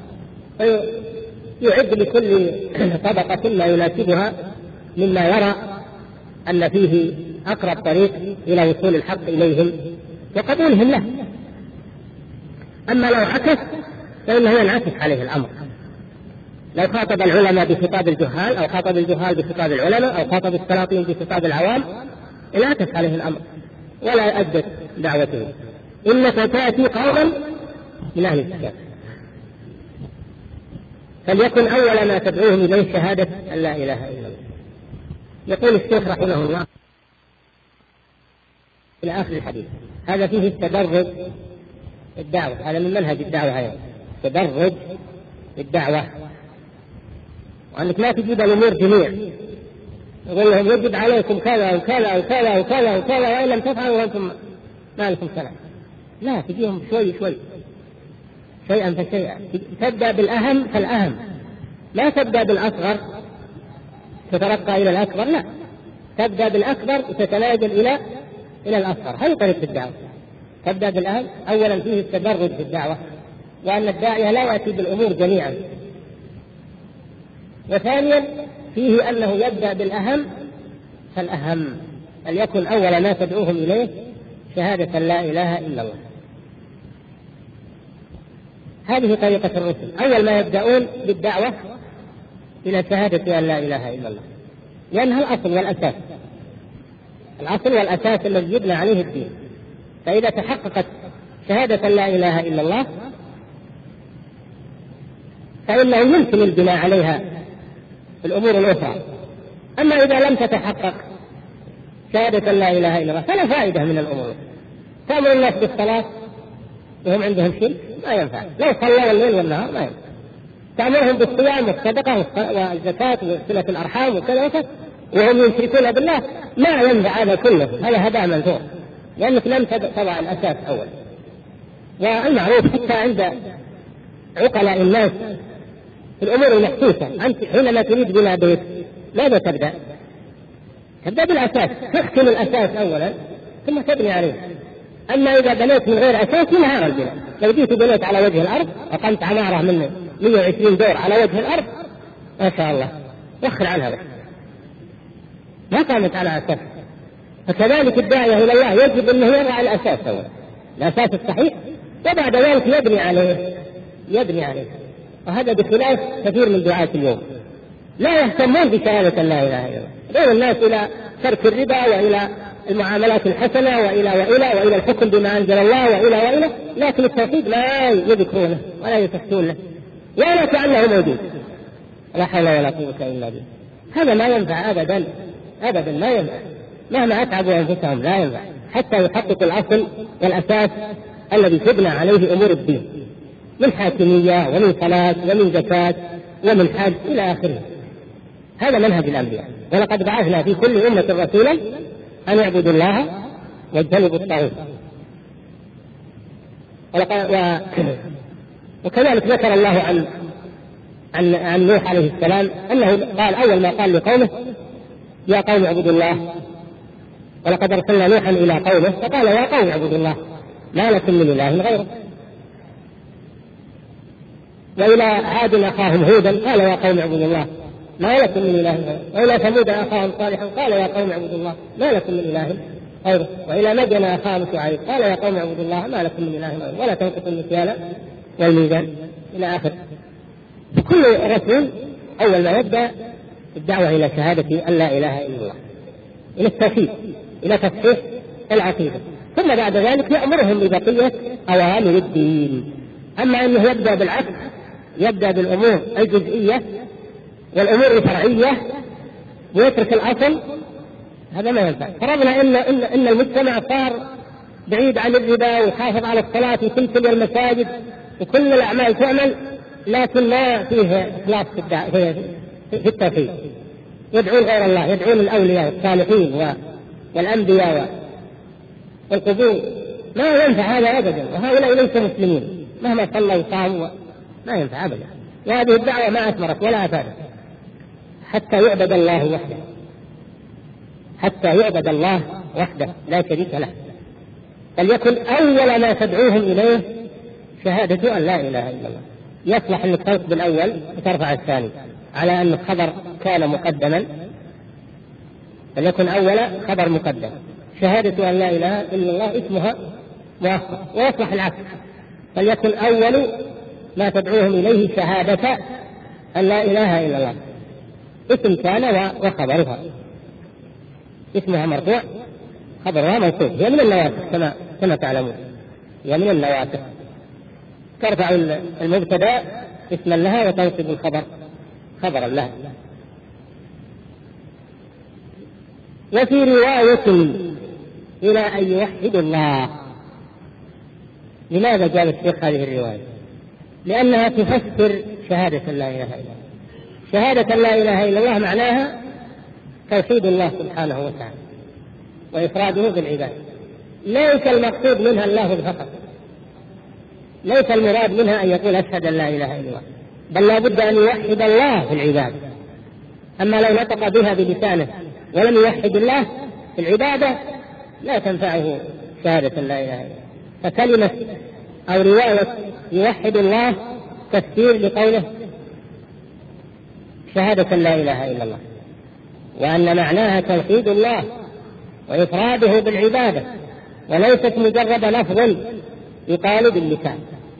يعد لكل طبقة ما يناسبها مما يرى أن فيه أقرب طريق إلى وصول الحق إليهم وقبولهم له. أما لو عكس فإنه ينعكس عليه الأمر. لو خاطب العلماء بخطاب الجهال، أو خاطب الجهال بخطاب العلماء، أو خاطب السلاطين بخطاب العوام، انعكس عليه الأمر ولا أدت دعوته. إنك تأتي قوما من أهل الكتاب، فليكن أول ما تدعوهم إليه شهادة أن لا إله إلا الله. يقول الشيخ رحمه الله إلى آخر الحديث: هذا فيه التدرج الدعوة، هذا من منهج الدعوة، هذا تدرج الدعوة، وأنك لا تجيب الأمور جميع، يقول لهم يجب عليكم كذا وكذا وكذا وكذا وكذا، وإن لم تفعلوا وأنتم ما لكم سلام. لا، تجيهم شوي شوي، شيئا فشيئا، تبدأ بالأهم فالأهم، لا تبدأ بالأصغر تترقى إلى الأكبر، لا، تبدأ بالأكبر وتتنازل إلى الأصغر. هذه طريقة الدعوة، تبدأ بالأهم. أولا فيه التدرج في الدعوة، وأن الداعية لا يأتي بالأمور جميعا. وثانيا فيه أنه يبدأ بالأهم فالأهم، فليكن أول ما تدعوهم إليه شهادة لا إله إلا الله. هذه طريقة الرسل، أول ما يبدأون بالدعوة إلى شهادة أن لا إله إلا الله، لأنها الأصل والأساس، الأصل والأساس الذي يبنى عليه الدين. فإذا تحققت شهادة لا إله إلا الله فإنه يمكن البناء عليها في الأمور الأخرى. أما إذا لم تتحقق شهادة لا إله إلا الله فلا فائدة من الأمور. تأمر الناس بالصلاة وهم عندهم شرك ما ينفع، لو صلوا الليل والنهار ما ينفع. تأمرهم بالصيام والصدقة والزكاة وصلة الأرحام وكذا وكذا وهم يشركون بالله ما ينفع هذا كله، هذا هباء منثور، لأنك لم تضع الأساس أول. والمعروف حتى عند عقلاء الناس في الأمور المحسوسة، أنت حينما تريد بناء بيت ماذا تبدأ؟ تبدأ بالأساس، تختم الأساس أولا ثم تبني عليه. أما إذا بنيت من غير أساس ينهار البناء. لو جيت بنيت على وجه الأرض، أقمت عمارة من 120 دور على وجه الأرض ما شاء الله وخر عنها بس، ما قامت على أساس. فكذلك الداعية إلى الله يجب أنه يضع الأساس أولا، الأساس الصحيح، وبعد ذلك يبني عليه. وهذا بخلاف كثير من دعاة اليوم، لا يهتمون بشهادة لا إله إلا الله، يدعون الناس إلى ترك الربا وإلى المعاملات الحسنة وإلى الحكم بما أنزل الله وإلى لكن التوحيد لا يذكرونه ولا يتحسونه ولا كأنه موجود. لا حول ولا قوة إلا بالله. هذا ما ينفع أبدا أبدا، ما ينفع مهما أتعبوا أنفسهم، لا ينفع حتى يحقق الأصل والأساس الذي تبنى عليه أمور الدين من حاكمية ومن صلاة ومن زكاة ومن حج إلى آخره. هذا منهج الأنبياء. ولقد بعثنا في كل أمة رسولا أن يعبدوا الله واجتنبوا الطاغوت. وكذلك ذكر الله عن نوح عليه السلام أنه قال أول ما قال لقومه: يا قوم اعبدوا الله. ولقد أرسلنا نوحا إلى قومه فقال: يا قوم اعبدوا الله ما لكم من إله غيره. وإلى عاد أخاهم هودا قال: يا قوم اعبدوا الله ما لكم من إله غيره. وإلى ثمود أخاهم صالحا قال: يا قوم اعبدوا الله ما لكم من إله غيره. وإلى مدين أخاهم شعيب قال: يا قوم اعبدوا الله ما لكم من إله غيره ولا تنقصوا المكيال والميزان إلى آخر. كل رسول أول ما يبدأ الدعوة إلى شهادة أن لا إله إلا الله، إلى التوحيد، إلى تصحيح العقيدة، ثم بعد ذلك يأمرهم ببقية أوامر الدين. أما أنه يبدأ بالعكس، يبدأ بالأمور الجزئية والأمور الفرعية ويترك الأصل، هذا ما ينفع. فرضنا إن المجتمع صار بعيد عن الربا ويحافظ على الصلاة وتمثل المساجد وكل الأعمال تعمل، لكن ما فيه إخلاص في التوحيد، يدعون غير الله، يدعون الأولياء والصالحين والأنبياء والقبور، ما ينفع هذا أبدا. وهؤلاء ليسوا مسلمين مهما صلوا وصاموا، ما ينفع أبدا. وهذه الدعوة ما أثمرت ولا أفادت حتى يعبد الله وحده، حتى يعبد الله وحده لا شريك له. فليكن أول ما تدعوهم إليه شهادة أن لا إله إلا الله. يصلح أنك تنصب الأول وترفع الثاني على أن الخبر كان مقدما فليكن أول خبر مقدم. شهادة أن لا إله إلا الله اسمها مؤخر، ويصلح العكس، فليكن أول ما تدعوهم إليه شهادة أن لا إله إلا الله، اسم كان وخبرها، اسمها مرفوع خبرها منصوب، هي من النواسخ كما تعلمون، هي من النواسخ، ترفع المبتدأ اسما لها وتنصب الخبر خبرا لها. وفي رواية إلى أن يوحدوا الله. لماذا جاب الشيخ هذه الرواية؟ لأنها تفسر شهادة لا إله إلا الله. شهادة لا إله إلا الله معناها توحيد الله سبحانه وتعالى وإفراده بالعبادة، ليس المقصود منها الله فقط، ليس المراد منها أن يقول أشهد أن لا إله إلا الله، بل لا بد أن يوحد الله في العبادة. أما لو نطق بها بلسانه ولم يوحد الله في العبادة لا تنفعه شهادة لا إله إلا الله. فكلمة أو رواية يوحد الله تفسير لقوله شهادة لا إله إلا الله، وأن معناها توحيد الله وإفراده بالعبادة، وليست مجرد لفظ يقال باللسان.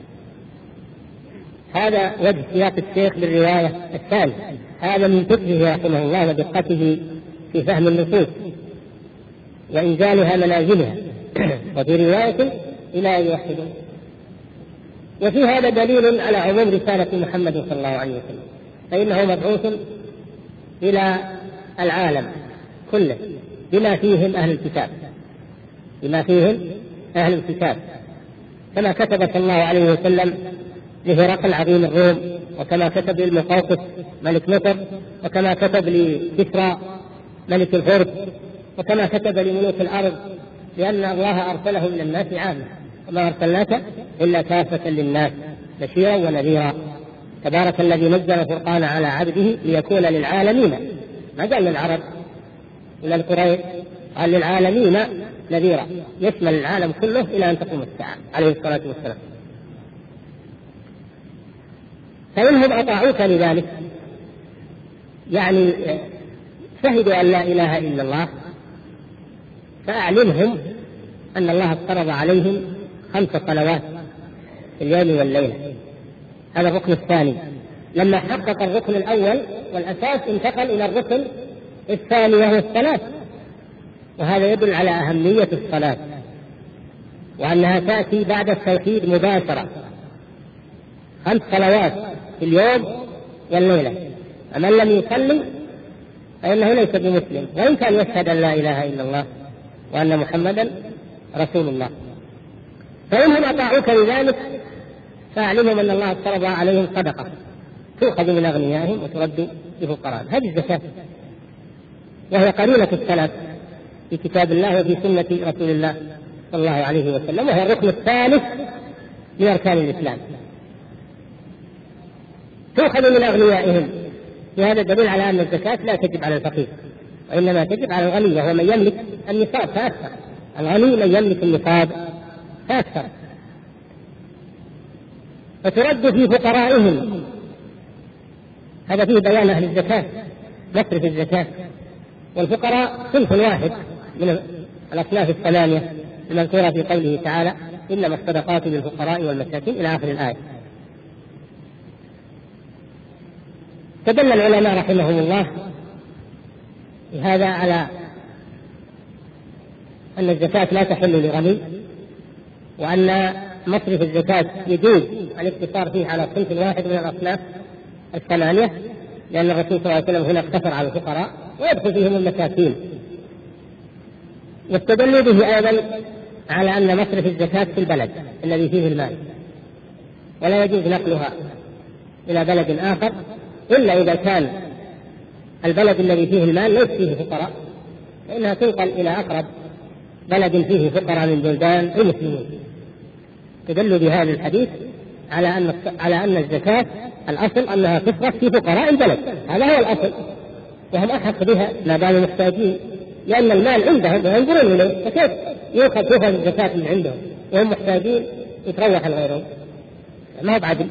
هذا وجه سياق الشيخ للرواية الثالثة. هذا من فقهه رحمه الله ودقته في فهم النصوص وإنزالها منازلها. وفي رواية إلى أن يوحدوا. وفي هذا دليل على عموم رسالة محمد صلى الله عليه وسلم، فإنه مبعوث إلى العالم كله بما فيهم أهل الكتاب، بما فيهم أهل الكتاب، كما كتب صلى الله عليه وسلم لهرقل عظيم الروم، وكما كتب للمقوقس ملك مصر، وكما كتب لكسرى ملك الفرس، وكما كتب لملوك الأرض، لأن الله أرسله إلى الناس عامة، وما أرسلناك إلا كافة للناس بشيرا ونذيرا. تبارك الذي نزل الفرقان على عبده ليكون للعالمين، ما قال للعرب إلى القريش، قال للعالمين نذيرا، يشمل العالم كله إلى أن تقوم الساعة عليه الصلاة والسلام. فإنهم أطاعوك لذلك، يعني شهدوا أن لا إله إلا الله، فأعلمهم أن الله افترض عليهم 5 صلوات في اليوم والليلة. هذا الركن الثاني. لما حقق الركن الأول والأساس انتقل إلى الركن الثاني وهو الصلاة، وهذا يدل على أهمية الصلاة وأنها تأتي بعد التوحيد مباشرة. 5 صلوات في اليوم والليلة، فمن لم يصلي فإنه ليس بمسلم، وإن كان يشهد أن لا إله إلا الله وأن محمدا رسول الله. فإنهم أطاعوك لذلك فأعلمهم أن الله افترض عليهم صدقة تؤخذ من أغنيائهم وترد لفقراء، هذه الزكاة، وهي قرينة الصلاة في كتاب الله وفي سنة رسول الله صلى الله عليه وسلم، وهي الركن الثالث من أركان الإسلام. تؤخذ من أغنيائهم، وهذا دليل على أن الزكاة لا تجب على الفقير، وإنما تجب على الغني، وهو من يملك النصاب فأكثر. الغني من يملك النصاب فأكثر. فترد في فقرائهم، هذا فيه بيان أهل الزكاة، مصرف الزكاة. والفقراء صنف واحد من الأصناف 8 المذكورة في قوله تعالى إنما الصدقات للفقراء والمساكين إلى آخر الآية. تدل العلماء رحمهم الله هذا على أن الزكاة لا تحل لغني، وأن مصرف الزكاة يجوز الاقتصار فيه على صنف واحد من الأصناف 8، لأن الرسول صلى الله عليه وسلم هنا اقتصر على الفقراء ويدخل فيهم المساكين. واستدلوا به أيضا على أن مصرف الزكاة في البلد الذي فيه المال، ولا يجوز نقلها إلى بلد آخر إلا إذا كان البلد الذي فيه المال ليس فيه فقراء، فإنها تنقل إلى أقرب بلد فيه فقراء من بلدان المسلمين. تدل بهذا الحديث على أن الزكاة الأصل أنها تصرف في فقراء البلد، هذا هو الأصل، وهم أحق بها ما داموا محتاجين، لأن المال عندهم وينظرون إليه، فكيف يؤخذ الزكاة من عندهم وهم محتاجين يتروح لغيرهم؟ ما هو بعدل.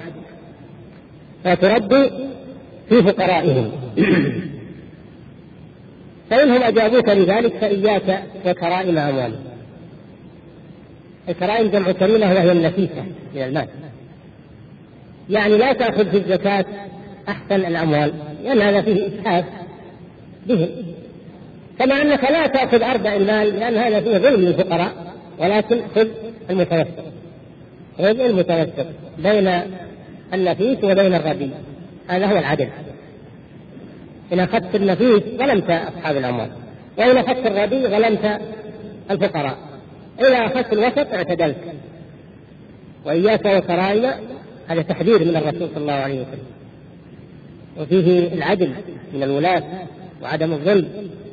فترد في فقرائهم. فإنهم أجابوك لذلك فإياك وكرائم أموالهم. الكرائم جمع كريمة وهي النفيسة من المال، يعني لا تأخذ في الزكاة أحسن الأموال لأن هذا فيه إسحاف به، كما أنك لا تأخذ أربع المال لأن هذا فيه ظلم للفقراء، ولكن خذ المتوسط، خذ المتوسط بين النفيس وبين الرديء، هذا هو العدل. إن أخذت النفيس ظلمت أصحاب الأموال، وإن أخذت الرديء ظلمت الفقراء، إذا أخذت الوسط اعتدلت. وإياك وكرائم هذا تحذير من الرسول صلى الله عليه وسلم، وفيه العدل من الولاة وعدم الظلم.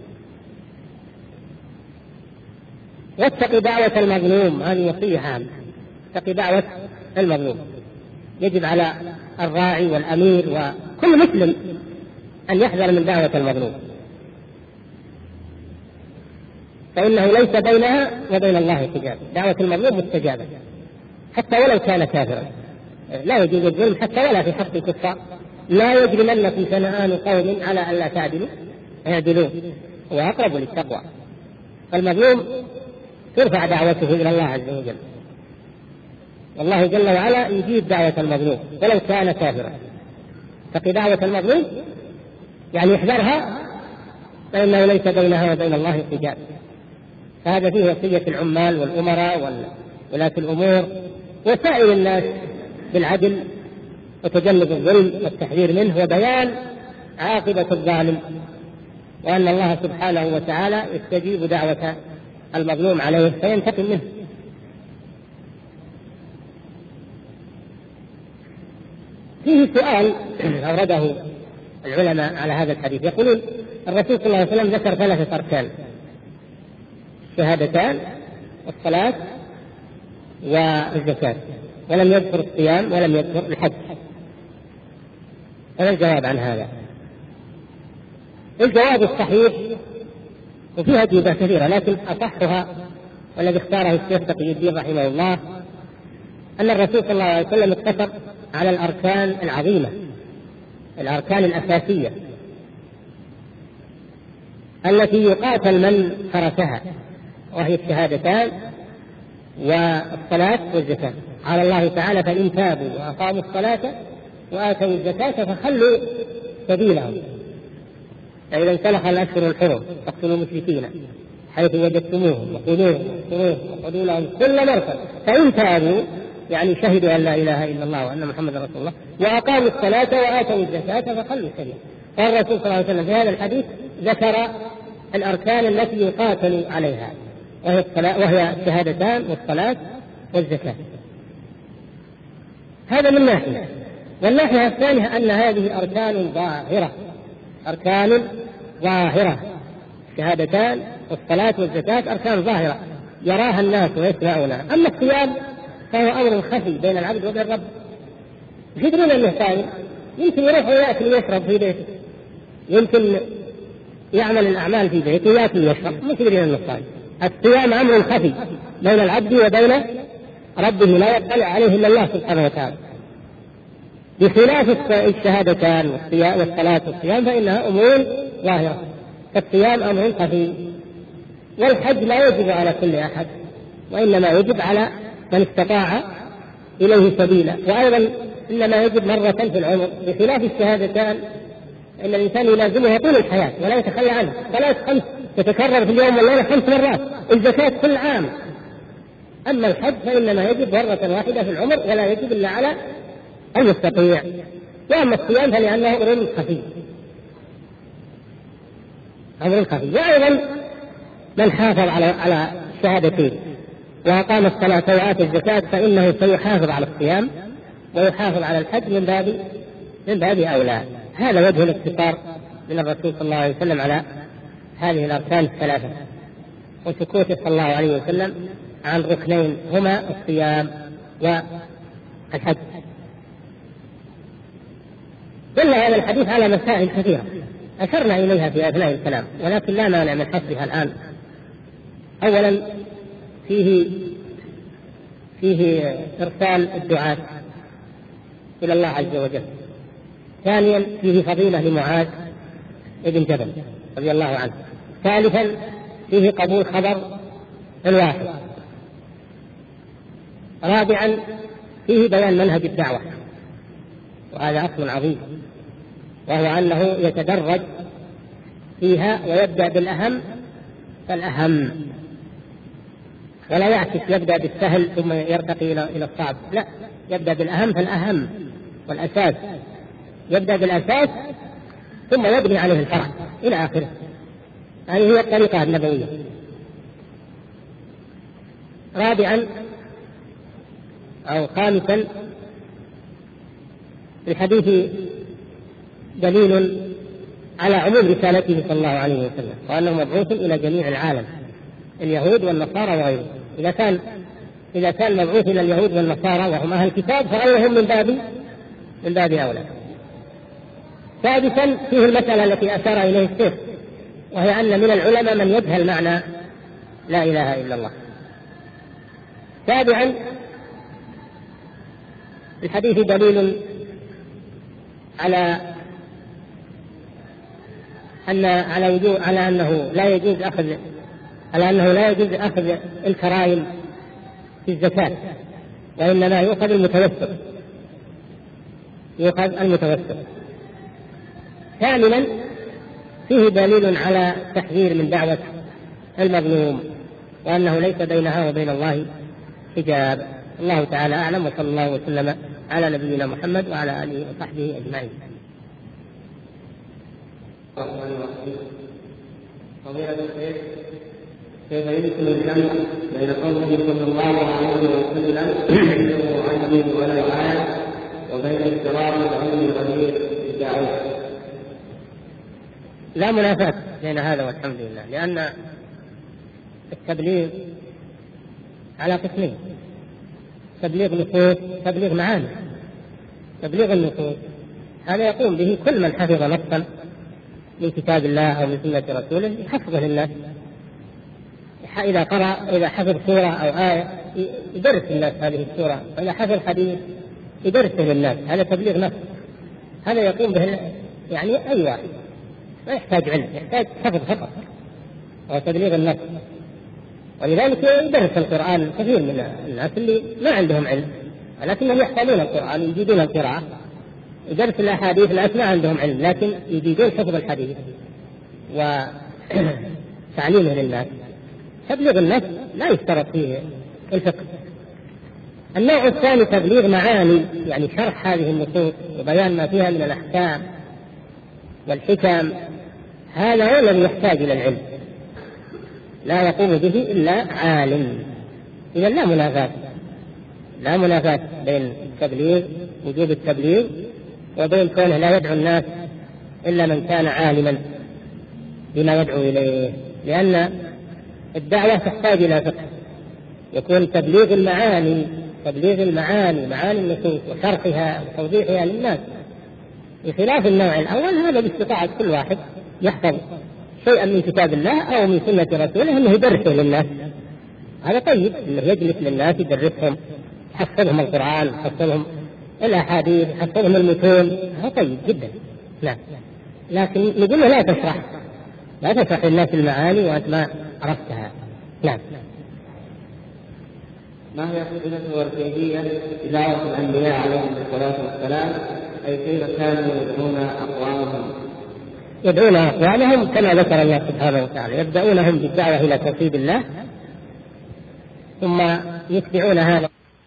واتق دعوة المظلوم، هذه وصية عامة، اتق دعوة المظلوم. يجب على الراعي والأمير وكل مسلم أن يحذر من دعوة المظلوم، فإنه ليس بينها وبين الله حجاب. دعوة المظلوم مستجابة حتى ولو كان كافرا، لا يجوز الظلم حتى ولا في حق الكفار. لا يجرمنكم شنآن قوم على ألا تعدلوا اعدلوا هو أقرب للتقوى. فالمظلوم ترفع دعوته إلى الله عز وجل، والله جل وعلا يجيب دعوة المظلوم ولو كان كافرا. اتق دعوة المظلوم يعني احذرها، فإنه ليس بينها وبين الله حجاب. فهذا فيه وصية العمال والأمراء وولاة الأمور وسائر الناس بالعدل وتجنب الظلم والتحذير منه وبيان عاقبة الظالم، وأن الله سبحانه وتعالى يستجيب دعوة المظلوم عليه فينتقم منه. فيه سؤال أورده العلماء على هذا الحديث، يقولون الرسول صلى الله عليه وسلم ذكر 3 أركان: الشهادتان والصلاة والزكاة، ولم يذكر الصيام ولم يذكر الحج. فما الجواب عن هذا؟ الجواب الصحيح، وفيها أجوبة كثيرة لكن أصحها والذي اختاره الشيخ تقي الدين رحمه الله أن الرسول صلى الله عليه وسلم اقتصر على الأركان العظيمة، الأركان الأساسية التي يقاتل من تركها، وهي الشهادتان والصلاة والزكاة. قال الله تعالى: فإن تابوا وأقاموا الصلاة وآتوا الزكاة فخلوا سبيلهم، فإذا انسلخ الأشهر الحرم فاقتلوا المشركين حيث وجدتموهم وخذوا لهم كل مرصد، فإن تابوا يعني شهدوا أن لا إله إلا الله وأن محمد رسول الله وأقاموا الصلاة وآتوا الزكاة فخلوا سبيلهم. قال الرسول صلى الله عليه وسلم في هذا الحديث ذكر الأركان التي يقاتل عليها، وهي الشهادتان والصلاة والزكاة. هذا من ناحية. والناحية الثانية أن هذه أركان ظاهرة، أركان ظاهرة، الشهادتان والصلاة والزكاة أركان ظاهرة يراها الناس ويسمعونها. أما الصيام فهو أمر خفي بين العبد وبين الرب. يدرون أنه صائم، يمكن يروح ويأكل ويشرب في بيته، يمكن يعمل الأعمال في بيته ويأكل ويشرب، مش يدرون أنه صائم. الصيام أمر خفي بين العبد وبين ربه لا يطلع عليه إلا الله سبحانه وتعالى، بخلاف الشهادتان والصلاة والصيام فإنها أمور ظاهرة. فالصيام أمر خفي، والحج لا يجب على كل أحد، وإنما يجب على من استطاع إليه سبيلا، وأيضا إنما يجب مرة في العمر، بخلاف الشهادتان إن الإنسان يلازمها طول الحياة ولا يتخلى عنها. 5 تتكرر في اليوم والليلة 5 مرات، الزكاة كل عام. أما الحج فإنما يجب مرة واحدة في العمر ولا يجب إلا على المستطيع. وأما الصيام فلأنه أمر خفي، أمر خفي. وأيضا من حافظ على الشهادتين وأقام الصلاة وآتى الزكاة فإنه سيحافظ على الصيام ويحافظ على الحج من باب أولى. هذا وجه الاقتصار من الرسول صلى الله عليه وسلم على هذه الأركان 3، وسكوته صلى الله عليه وسلم عن ركنين هما الصيام والحج. دل هذا الحديث على مسائل كثيرة أشرنا إليها في أثناء الكلام، ولكن لا مانع من حصرها الآن. أولا فيه إرسال الدعاة إلى الله عز وجل. ثانيا فيه فضيلة لمعاذ بن جبل رضي الله عنه. ثالثا فيه قبول خبر الواحد. رابعا فيه بيان منهج الدعوة، وهذا أصل عظيم، وهو أنه يتدرج فيها ويبدأ بالأهم فالأهم، ولا يعكس يبدأ بالسهل ثم يرتقي إلى الصعب، لا، يبدأ بالأهم فالأهم والأساس، يبدأ بالأساس ثم يبني عليه الفرع إلى آخره. هذه هي الطريقة النبوية. رابعا أو خامسا في الحديث دليل على عموم رسالته صلى الله عليه وسلم، وأنه مبعوث إلى جميع العالم، اليهود والنصارى وغيرهم. إذا كان مبعوث إلى اليهود والنصارى وهم أهل الكتاب فغيرهم من باب أولى. سادسا فيه المسألة التي أشار إليه الشيخ، وهي أن من العلماء من يجهل معنى لا إله إلا الله. سابعا الحديث دليل على أنه لا يجوز أخذ الكرائم في الزكاة، وإنما يؤخذ المتوسط. ثامنا فيه دليل على تحذير من دعوة المظلوم، وأنه ليس بينها وبين الله حجاب. الله تعالى أعلم، وصلى الله وسلم على نبينا محمد وعلى آله وصحبه أجمعين. فضيلة الشيخ، كيف يمكن الجمع بين قوله صلى الله عليه وسلم عنه ولا يعاد وبين اضطراب العلم الغدير بالدعوة؟ لا منافاة بين هذا والحمد لله، لأن التبليغ على قسمين: تبليغ نصوص، تبليغ معاني. تبليغ النصوص هذا يقوم به كل من حفظ نصا من كتاب الله أو من سنة رسوله يحفظه للناس. إذا حفظ سورة أو آية يدرس الناس هذه السورة، وإذا حفظ حديث يدرسه للناس، هذا تبليغ نص. هذا يقوم به يعني أي واحد، ما يحتاج علم، يحتاج حفظ فقط، هو تبليغ النص. ولذلك يدرس القرآن كثير من الناس اللي ما عندهم علم لكنهم يحفظون القرآن، يجيدون القراءة. يدرس الأحاديث الناس ما عندهم علم لكن يجيدون حفظ الحديث وتعليمه للناس. تبليغ النص لا يشترط فيه الفقه. النوع الثاني تبليغ معاني، يعني شرح هذه النصوص وبيان ما فيها من الأحكام والحكم. هذا هو الذي يحتاج إلى العلم، لا يقوم به إلا عالم. إذا لا منافاة بين التبليغ، وجوب التبليغ، وبين كونه لا يدعو الناس إلا من كان عالما بما يدعو إليه، لأن الدعوة تحتاج إلى فقه. يكون تبليغ المعاني معاني النصوص وشرحها وتوضيحها للناس، بخلاف النوع الأول. هذا باستطاعة كل واحد يحفظ شيئا من كتاب الله أو من سنة رسوله أنه يدرسه للناس. هذا طيب، أنه يجلس للناس يدرسهم، يحفظهم القرآن، يحفظهم الأحاديث، يحفظهم المتون، هذا طيب جدا. نعم، لكن نقول له لا تشرح للناس المعاني وأنت ما عرفتها. نعم. ما هي الصفة والكيفية دعوة الأنبياء عليهم الصلاة والسلام، أي كيف كانوا يدعون أقوامهم كما ذكر الله سبحانه وتعالى، يبدأونهم بالدعوة إلى توحيد الله ثم يتبعون هذا.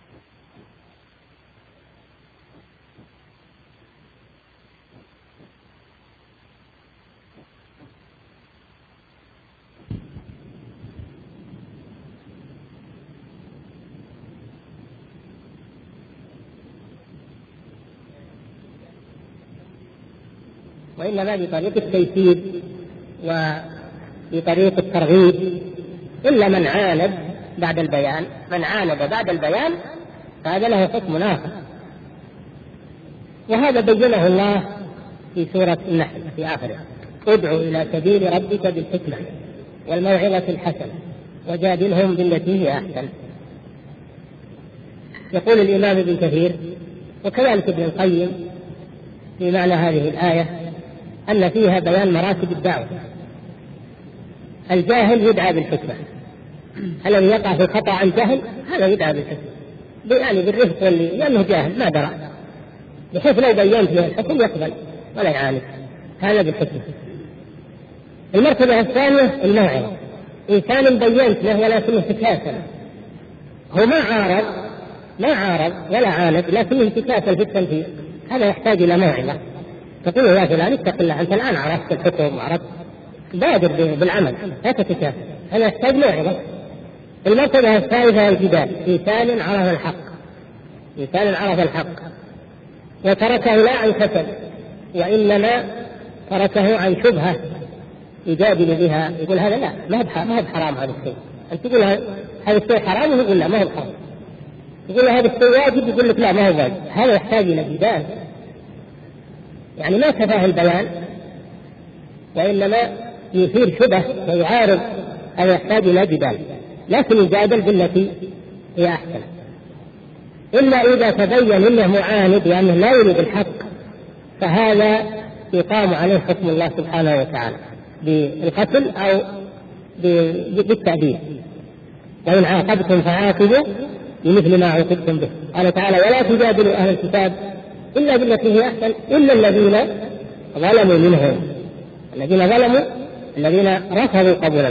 وإنما بطريق التيسير وبطريق الترغيب، إلا من عاند بعد البيان فهذا له حكم آخر. وهذا بينه الله في سورة النحل في آخره: ادع إلى سبيل ربك بالحكمة والموعظة الحسنة وجادلهم بالتي هي أحسن. يقول الإمام ابن كثير وكذلك ابن القيم في معنى هذه الآية أن فيها بيان مراتب الدعوة، الجاهل يدعى بالحكمة، الذي يقع في خطأ عن جهل هذا يدعى بالحكمة، يعني بالرفق لأنه جاهل ما درى، بحيث لو بينت له الحكم يقبل ولا يعاند، هذا بالحكمة. المرتبة الثانية الموعظة، إنسان بينت له ولكنه تكاسل، هو ما عارض ولا عاند لكنه تكاسل في التنفيذ، هذا يحتاج إلى موعظة، تقول يا فلان اتق الله، أنت الآن عرفت الحكم وعرفت، بادر بالعمل لا تتكاسل، هذا يحتاج موعظة. المرتبة الثالثة الجدال، إنسان عرف الحق وتركه لا عن كسل وإنما تركه عن شبهة يجادل بها، يقول هذا لا ما هو حرام هذا الشيء، أنت تقول هذا الشيء حرام ويقول لا ما هو حرام، يقول هذا الشيء واجب يقول لك لا ما هو واجب، هذا يحتاج إلى جدال، يعني ما كفاه البيان وإنما يثير شبه ويعارض، هذا يحتاج إلى جدال، لكن يجادل بالتي هي أحسن، إلا إذا تبين أنه معاند لأنه لا يريد الحق، فهذا يقام عليه حكم الله سبحانه وتعالى بالقتل أو بالتأديب، وإن عاقبتم فعاقبوا بمثل ما عوقبتم به. قال تعالى ولا تجادلوا أهل الكتاب إلا بالتي هي أحسن إلا الذين ظلموا منهم، الذين رفضوا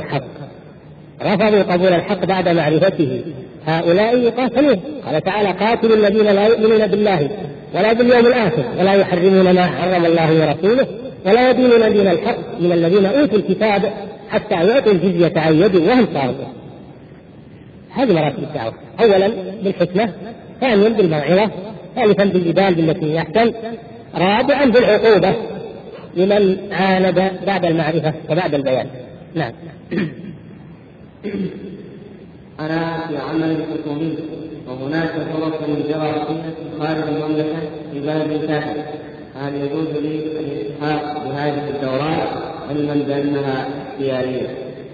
قبول الحق بعد معرفته، هؤلاء يقاتلون. قال تعالى قاتلوا الذين لا يؤمنون بالله ولا باليوم الآخر ولا يحرمون ما حرم الله ورسوله ولا يدينون دين الحق من الذين أوتوا الكتاب حتى يعطوا الجزية عن يد وهم صاغرون. هذه مراتب الدعوة، أولا بالحكمة، ثانيا بالموعظة، ثالثا بالجدال بالتي يحسن، رابعا بالعقوبة لمن عاند بعد المعرفة وبعد البيان. نعم. أنا في عمل حكومي وهناك فرص للجرى خارج المملكة في بلد ساحل، هل يجوز لي الالتحاق بهذه الدورات علما بأنها اختيارية؟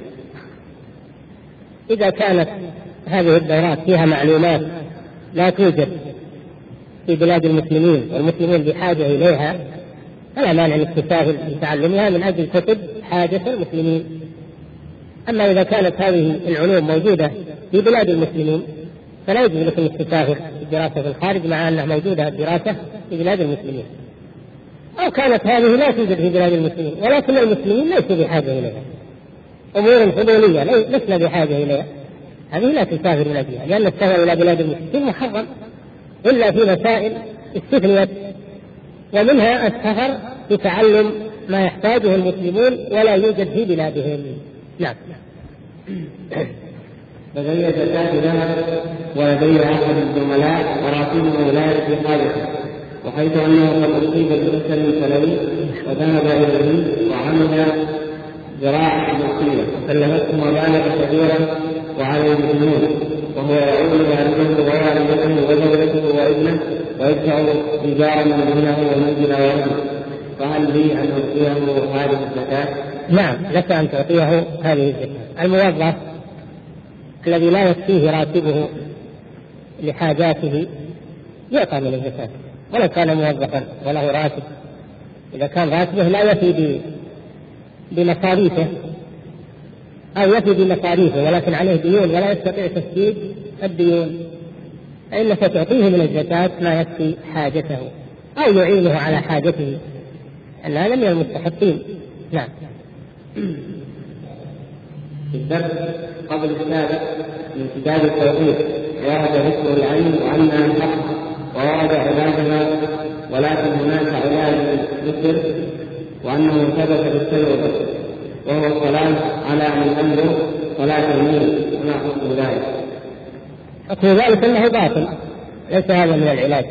إذا كانت هذه الدورات فيها معلومات لا توجد في بلاد المسلمين والمسلمين بحاجة إليها فلا مانع من تسافر لتعلمها من أجل كتب حاجة المسلمين. أما إذا كانت هذه العلوم موجودة في بلاد المسلمين فلا يجوز لكم التسافر الدراسة في الخارج مع أنها موجودة الدراسة في بلاد المسلمين، أو كانت هذه لا توجد في بلاد المسلمين ولكن المسلمين ليسوا بحاجة إليها، أمور فضولية لسنا بحاجة إليها، هذه لا تسافر من أجلها، لأن السفر إلى بلاد المسلمين محرم إلا في مسائل استثنيت، ومنها السفر لتعلم ما يحتاجه المسلمون ولا يوجد في بلادهم. نعم. لدي زكاة ذهب ولدي أحد الزملاء وراتبه لا يكفي حاجته، وحيث أنه قد أصيب بأسر سلوي وذهب إليه وعمل زراعة ملكية وكلفته مبالغ كبيرة وعليه ديون، وهو يعود والده ووالدته وزوجته وابنه ويدفع إيجارا منزله ومنزل والده، فهل لي أن أعطيه هذه الزكاة؟ نعم لك أن تعطيه هذه الزكاة. الموظف الذي لا يكفيه راتبه لحاجاته يعطى من الزكاة ولو كان موظفا وله راتب، إذا كان راتبه لا يفي بمصاريفه أو يفي بمصاريفه ولكن عليه ديون ولا يستطيع تسديد الديون فإنك تعطيه من الزكاة ما يكفي حاجته أو يعينه على حاجته، أن هذا من المستحقين. نعم. في الدرس قبل السابق من كتاب التوحيد ورد ذكر العلم وأنها الحق وورد علاجها، ولكن هناك علاج ذكر وأنه ثبت بالتوبة وهو الصلاة على من أنظر صلاة الميت، وما حكم ذلك؟ حكم ذلك أنه باطل، ليس هذا من العلاج،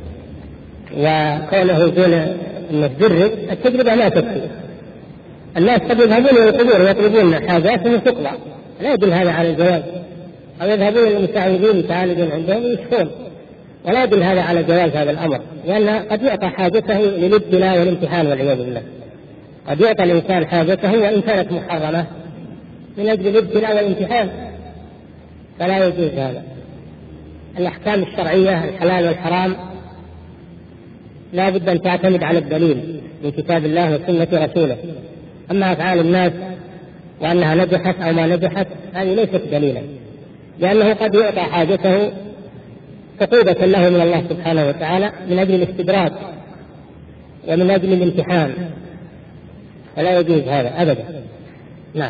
وكونه يقول أنه تجرب، التجربة لا تكفي، الناس قد يذهبون إلى القبور ويطلبون حاجاتهم تقضى، لا يدل هذا على الجواز، أو يذهبون إلى المستعيذين يتعالجون عندهم ويشفون، ولا يدل هذا على جواز هذا الأمر، لأن قد يعطى حاجته للابتلاء والامتحان والعياذ بالله، قد يعطى الإنسان حاجته وإن كانت محرمة من أجل الابتلاء والامتحان، فلا يجوز هذا. الأحكام الشرعية الحلال والحرام لا بد أن تعتمد على الدليل من كتاب الله وسنة رسوله، أما أفعال الناس وأنها نجحت أو ما نجحت هذه ليست دليلا، لأنه قد يعطى حاجته عقوبة له من الله سبحانه وتعالى من أجل الاستدراج ومن أجل الامتحان، فلا يجوز هذا أبدا. نعم.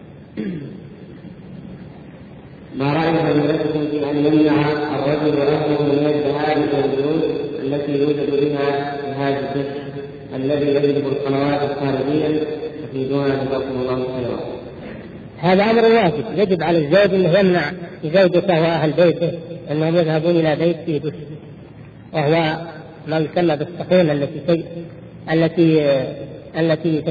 ما رأيك بنفسكم في أن يمنع الرجل أهله من الذهاب إلى البيوت التي يوجد بها جهاز الدش الذي يجلب القنوات الخارجية تفيدون جزاكم الله خيرا؟ هذا أمر واجب، يجب على الزوج أنه يمنع زوجته وأهل بيته أنهم يذهبون إلى بيت فيه دش، وهو ما يسمى بالصحون التي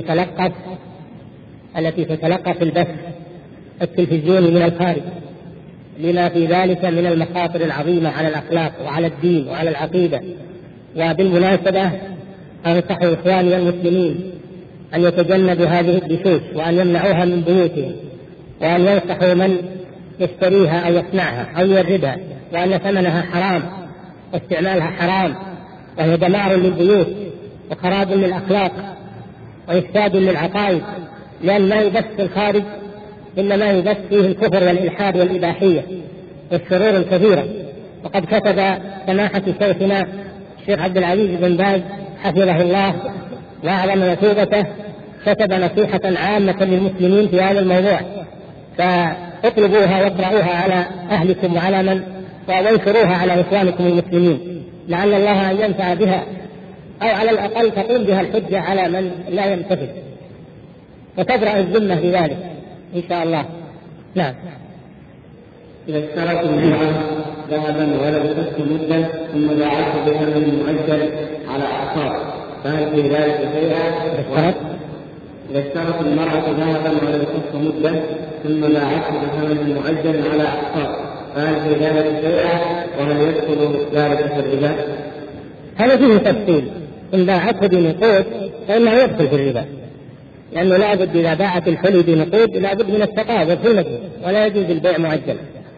تتلقف البث التلفزيوني من الخارج، لما في ذلك من المخاطر العظيمة على الأخلاق وعلى الدين وعلى العقيدة. وبالمناسبة أنصح إخواني المسلمين أن يتجنبوا هذه الدشوش وأن يمنعوها من بيوتهم، وأن ينصحوا من يشتريها أو يصنعها أو يردها، وأن ثمنها حرام واستعمالها حرام، وهي دمار للبيوت وخراب للأخلاق وإفساد للعقائد، لأن ما يبث في الخارج إنما يبث فيه الكفر والإلحاد والإباحية والشرور الكثيرة. وقد كتب سماحة شيخنا الشيخ عبد العزيز بن باز حفظه الله وأعظم مثوبته كتب نصيحة عامة للمسلمين في هذا الموضوع، فاطلبوها واقرأوها على أهلكم وعلى من وانشروها على إخوانكم المسلمين، لعل الله أن ينفع بها أو على الأقل تقوم بها الحجة على من لا يمتثل وتبرأ الذمة بذلك إن شاء الله. نعم. إذا اشترت المرأة ذهبا ولبست مدة ثم باعته بثمن مؤجل على أقساط فهل في ذلك شيئا؟ إذا اشترت المرأة ذهبا ولبست مدة ثم باعته بثمن مؤجل على أقساط فهل في ذلك شيئا؟ وهل يدخل ذلك في الربا؟ هذا فيه تفصيل. إن باعته بنقود فإنه يدخل في الربا، لأنه لا بد إذا باعت الحلي بنقود لا بد من التقابض في المجلس، ولا يجوز البيع معجل.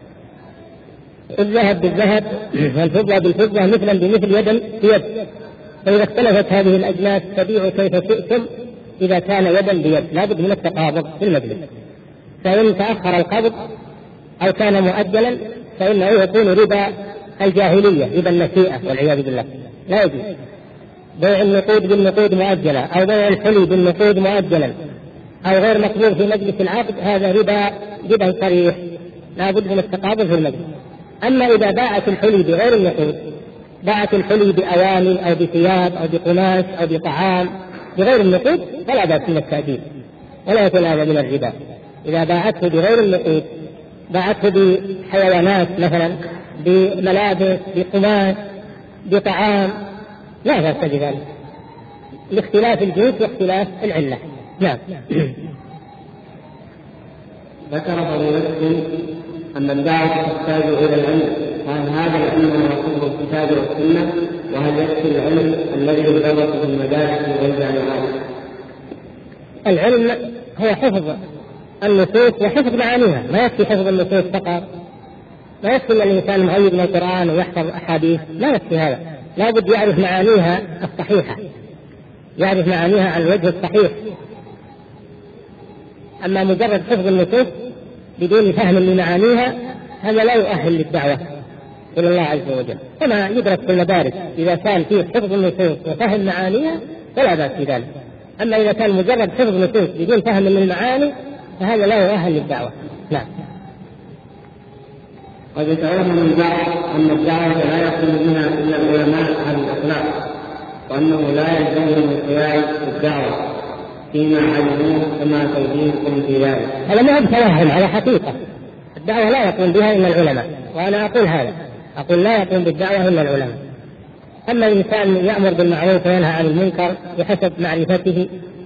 الذهب بالذهب والفضة بالفضة مثلا بمثل يدا بيد، فإذا اختلفت هذه الأجناس تبيعوا كيف شئتم إذا كان يدا بيد، لا بد من التقابض في المجلس. فإن تأخر القبض أو كان مؤجلا فإنه يكون ربا الجاهلية، ربا النسيئة والعياذ بالله، لا يجوز. بيع النقود بالنقود مؤجلة أو بيع الحلي بالنقود مؤجلا أو غير مقبول في مجلس العقد، هذا ربا صريح، لا بد من التقابض في المجلس. أما إذا باعت الحلي بغير النقود، باعت الحلي بأواني أو بثياب أو بقماش أو بطعام بغير النقود فلا بأس من التأجيل، ولا يكون هذا من الربا. إذا باعته بغير النقود، باعته بحيوانات مثلا، بملابس، بقماش، بطعام، لا بأس بذلك لاختلاف الجنس واختلاف العلة. نعم. ذكر فضيلتكم أن الدعوة تحتاج إلى العلم، فهل هذا العلم يكون الكتاب والسنة؟ وهل يكفي العلم الذي يدرس في المدارس والجامعات؟ العلم هو حفظ النصوص وحفظ معانيها، ما يكفي حفظ النصوص فقط، ما يكفي أن الإنسان مؤيد من القرآن ويحفظ أحاديث، لا يكفي هذا، لا بد يعرف معانيها الصحيحة، يعرف معانيها على الوجه الصحيح. أما مجرد حفظ النصوص بدون فهم لمعانيها هذا لا يؤهل للدعوة إلى الله عز وجل. كما يدرس في المدارس إذا كان فيه حفظ النصوص وفهم معانيها فلا بأس بذلك، أما إذا كان مجرد حفظ نصوص بدون فهم للمعاني فهذا لا يؤهل للدعوة. نعم. قد يتوهم البعض أن الدعوة لا يقوم بها إلا العلماء على الإطلاق، وأنه لا يلزمهم القيام بالدعوة فيما علموه كما توجيهكم في ذلك. هذا ما هو بتوهم، على حقيقة الدعوة لا يقوم بها إلا العلماء، وأنا أقول هذا، أقول لا يقوم بالدعوة إلا العلماء. أما الإنسان يأمر بالمعروف وينهى عن المنكر بحسب معرفته،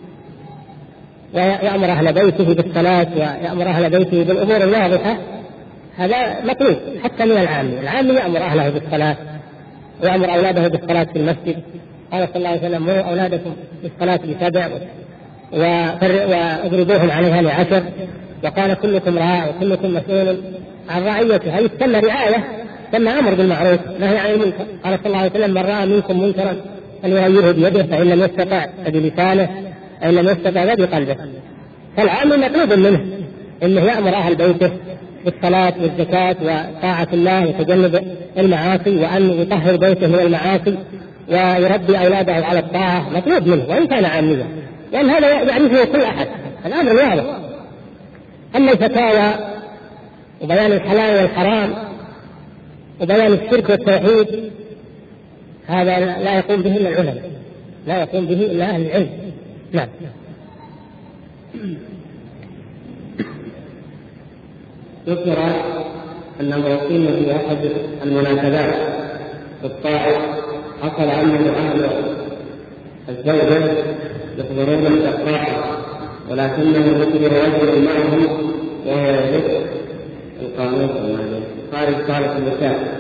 ويأمر أهل بيته بالصلاة ويأمر أهل بيته بالأمور الواضحة، هذا مطلوب حتى من العام. العام يأمر أهله بالصلاة ويأمر أولاده بالصلاة في المسجد. قال صلى الله عليه وسلم: مروا أولادكم بالصلاة ب7 واضربوهم عليها ل10. وقال: كلكم راع وكلكم مسؤول عن رعيته. هذه تسمى رعاية، تسمى أمر بالمعروف نهي عن المنكر. قال صلى الله عليه وسلم: من رأى منكم منكرا فليغيره بيده، فإن لم يستطع فبلسانه، فإن لم يستطع فبقلبه. فالعامل مطلوب منه انه يأمر اهل بيته بالصلاة والزكاة وطاعة الله وتجنب المعاصي، وان يطهر بيته من المعاصي ويربي اولاده على الطاعة، مطلوب منه وان كان عاميا، لان هذا يعرفه كل احد، الامر واضح. اما الفتاوى وبيان الحلال والحرام وبيان الشرك والتوحيد هذا لا يقوم به الا العلماء، لا يقوم به الا اهل العلم. نعم. ذكر أنه يقيم في أحد المناسبات في الطائف حصل أنه أهل الزوجة يحضرون الأفراح، ولكنه ذكر رجل معهم وهو يدق القانون خارج صالة النساء،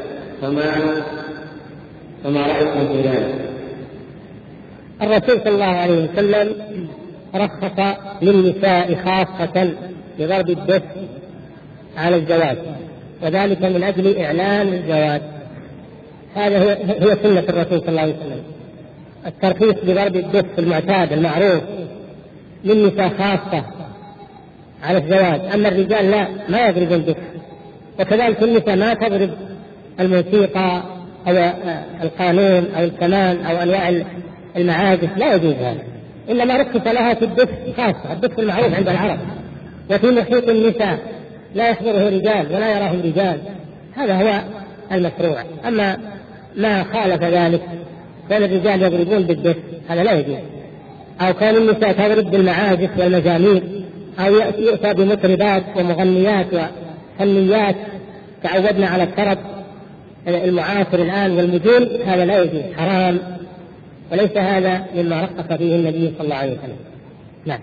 فما رأيكم في ذلك؟ الرسول صلى الله عليه وسلم رخص للنساء خاصة بضرب الدف على الزواج، وذلك من أجل إعلان الزواج. هذا هي سنة الرسول صلى الله عليه وسلم، الترخيص بضرب الدف المعتاد المعروف للنساء خاصة على الزواج. أما الرجال لا، ما يضرب الدف، وكذلك النساء ما تضرب الموسيقى أو القانون أو الكمان أو أنواع المعازف، لا يجوز هذا، إنما رخص لها في الدف خاصة، الدف المعروف عند العرب، وفي محيط النساء لا يحضره رجال ولا يراهم رجال، هذا هو المشروع. أما ما خالف ذلك كان الرجال يضربون بالدف هذا لا يجوز، أو كان النساء تضرب بالمعازف والمزامير، أو يؤتى بمطربات ومغنيات وفنيات تعودنا على الطرب المعاصر الآن والمجون، هذا لا يجوز، حرام، وليس هذا مما رخص فيه النبي صلى الله عليه وسلم. نعم.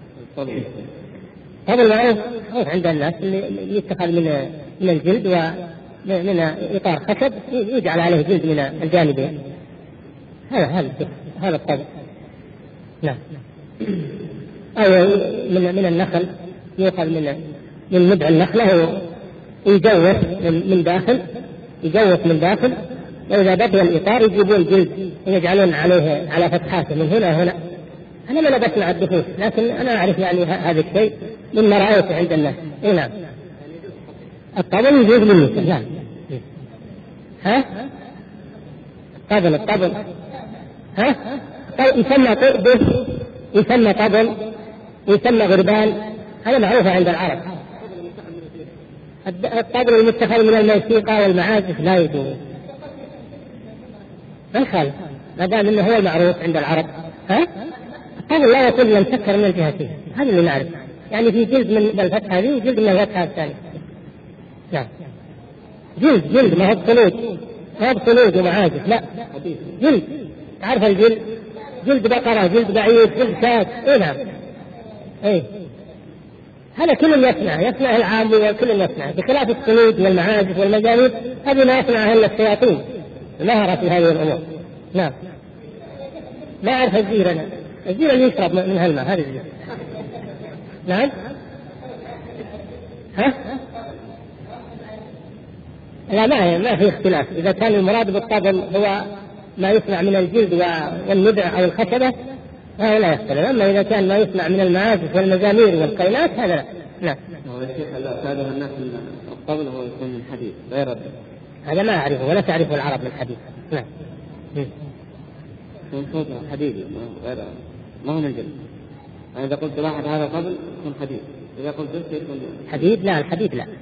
هذا المعروف عند الناس اللي يتخذ من الجلد ومن إطار خشب يجعل عليه جلد من الجانبين، هذا الطبع. نعم. أو من النخل يؤخذ من مدع النخلة ويجوف من داخل، وإذا بقي الإطار يجيبون جلد ويجعلون عليه على فتحاته من هنا وهنا. أنا ما بسمع الدخول، لكن أنا أعرف يعني هذا الشيء مما رأيته عند الناس. نعم. الطبل يجوز للنساء. نعم. الطبل يسمى طبل، يسمى طبل، يسمى غربان، هذا معروف عند العرب. الطبل المتخذ من الموسيقى والمعازف لا يجوز، ما يخالف ما دام انه هو المعروف عند العرب. الطبل لا يكون مسكر من الجهتين، هذا اللي نعرف، يعني في جلد من الفتحة هذه وجلد من الفتحة الثانية. نعم. جلد ما هو بصلود ومعازف، لا جلد، تعرف الجلد، جلد بقرة، جلد بعيد، جلد شاة. نعم. هذا كل يسمع العام وكل يسمع، بخلاف الصلود والمعازف والمجانين هذه ما يسمعها إلا الشياطين مهرة في هذه الأمور. نعم. ما أعرف الزير، أنا الزير اللي يشرب من هالماء، هذا الزير. نعم. لا، ما في اختلاف، إذا كان المراد بالطبل هو ما يسمع من الجلد والندع أو الخشبة هذا لا يختلف، أما إذا كان ما يسمع من المعازف والمزامير والقينات هذا لا. نعم. هو الشيخ هذا الناس الطبل هو يكون من حديد غير الدم، هذا ما أعرفه ولا تعرفه العرب من حديد. نعم. يكون صوت حديد غير، ما هو من جلد. إذا قلت واحد هذا طبل يكون حديد، إذا قلت يكون حديد. لا، الحديد لا.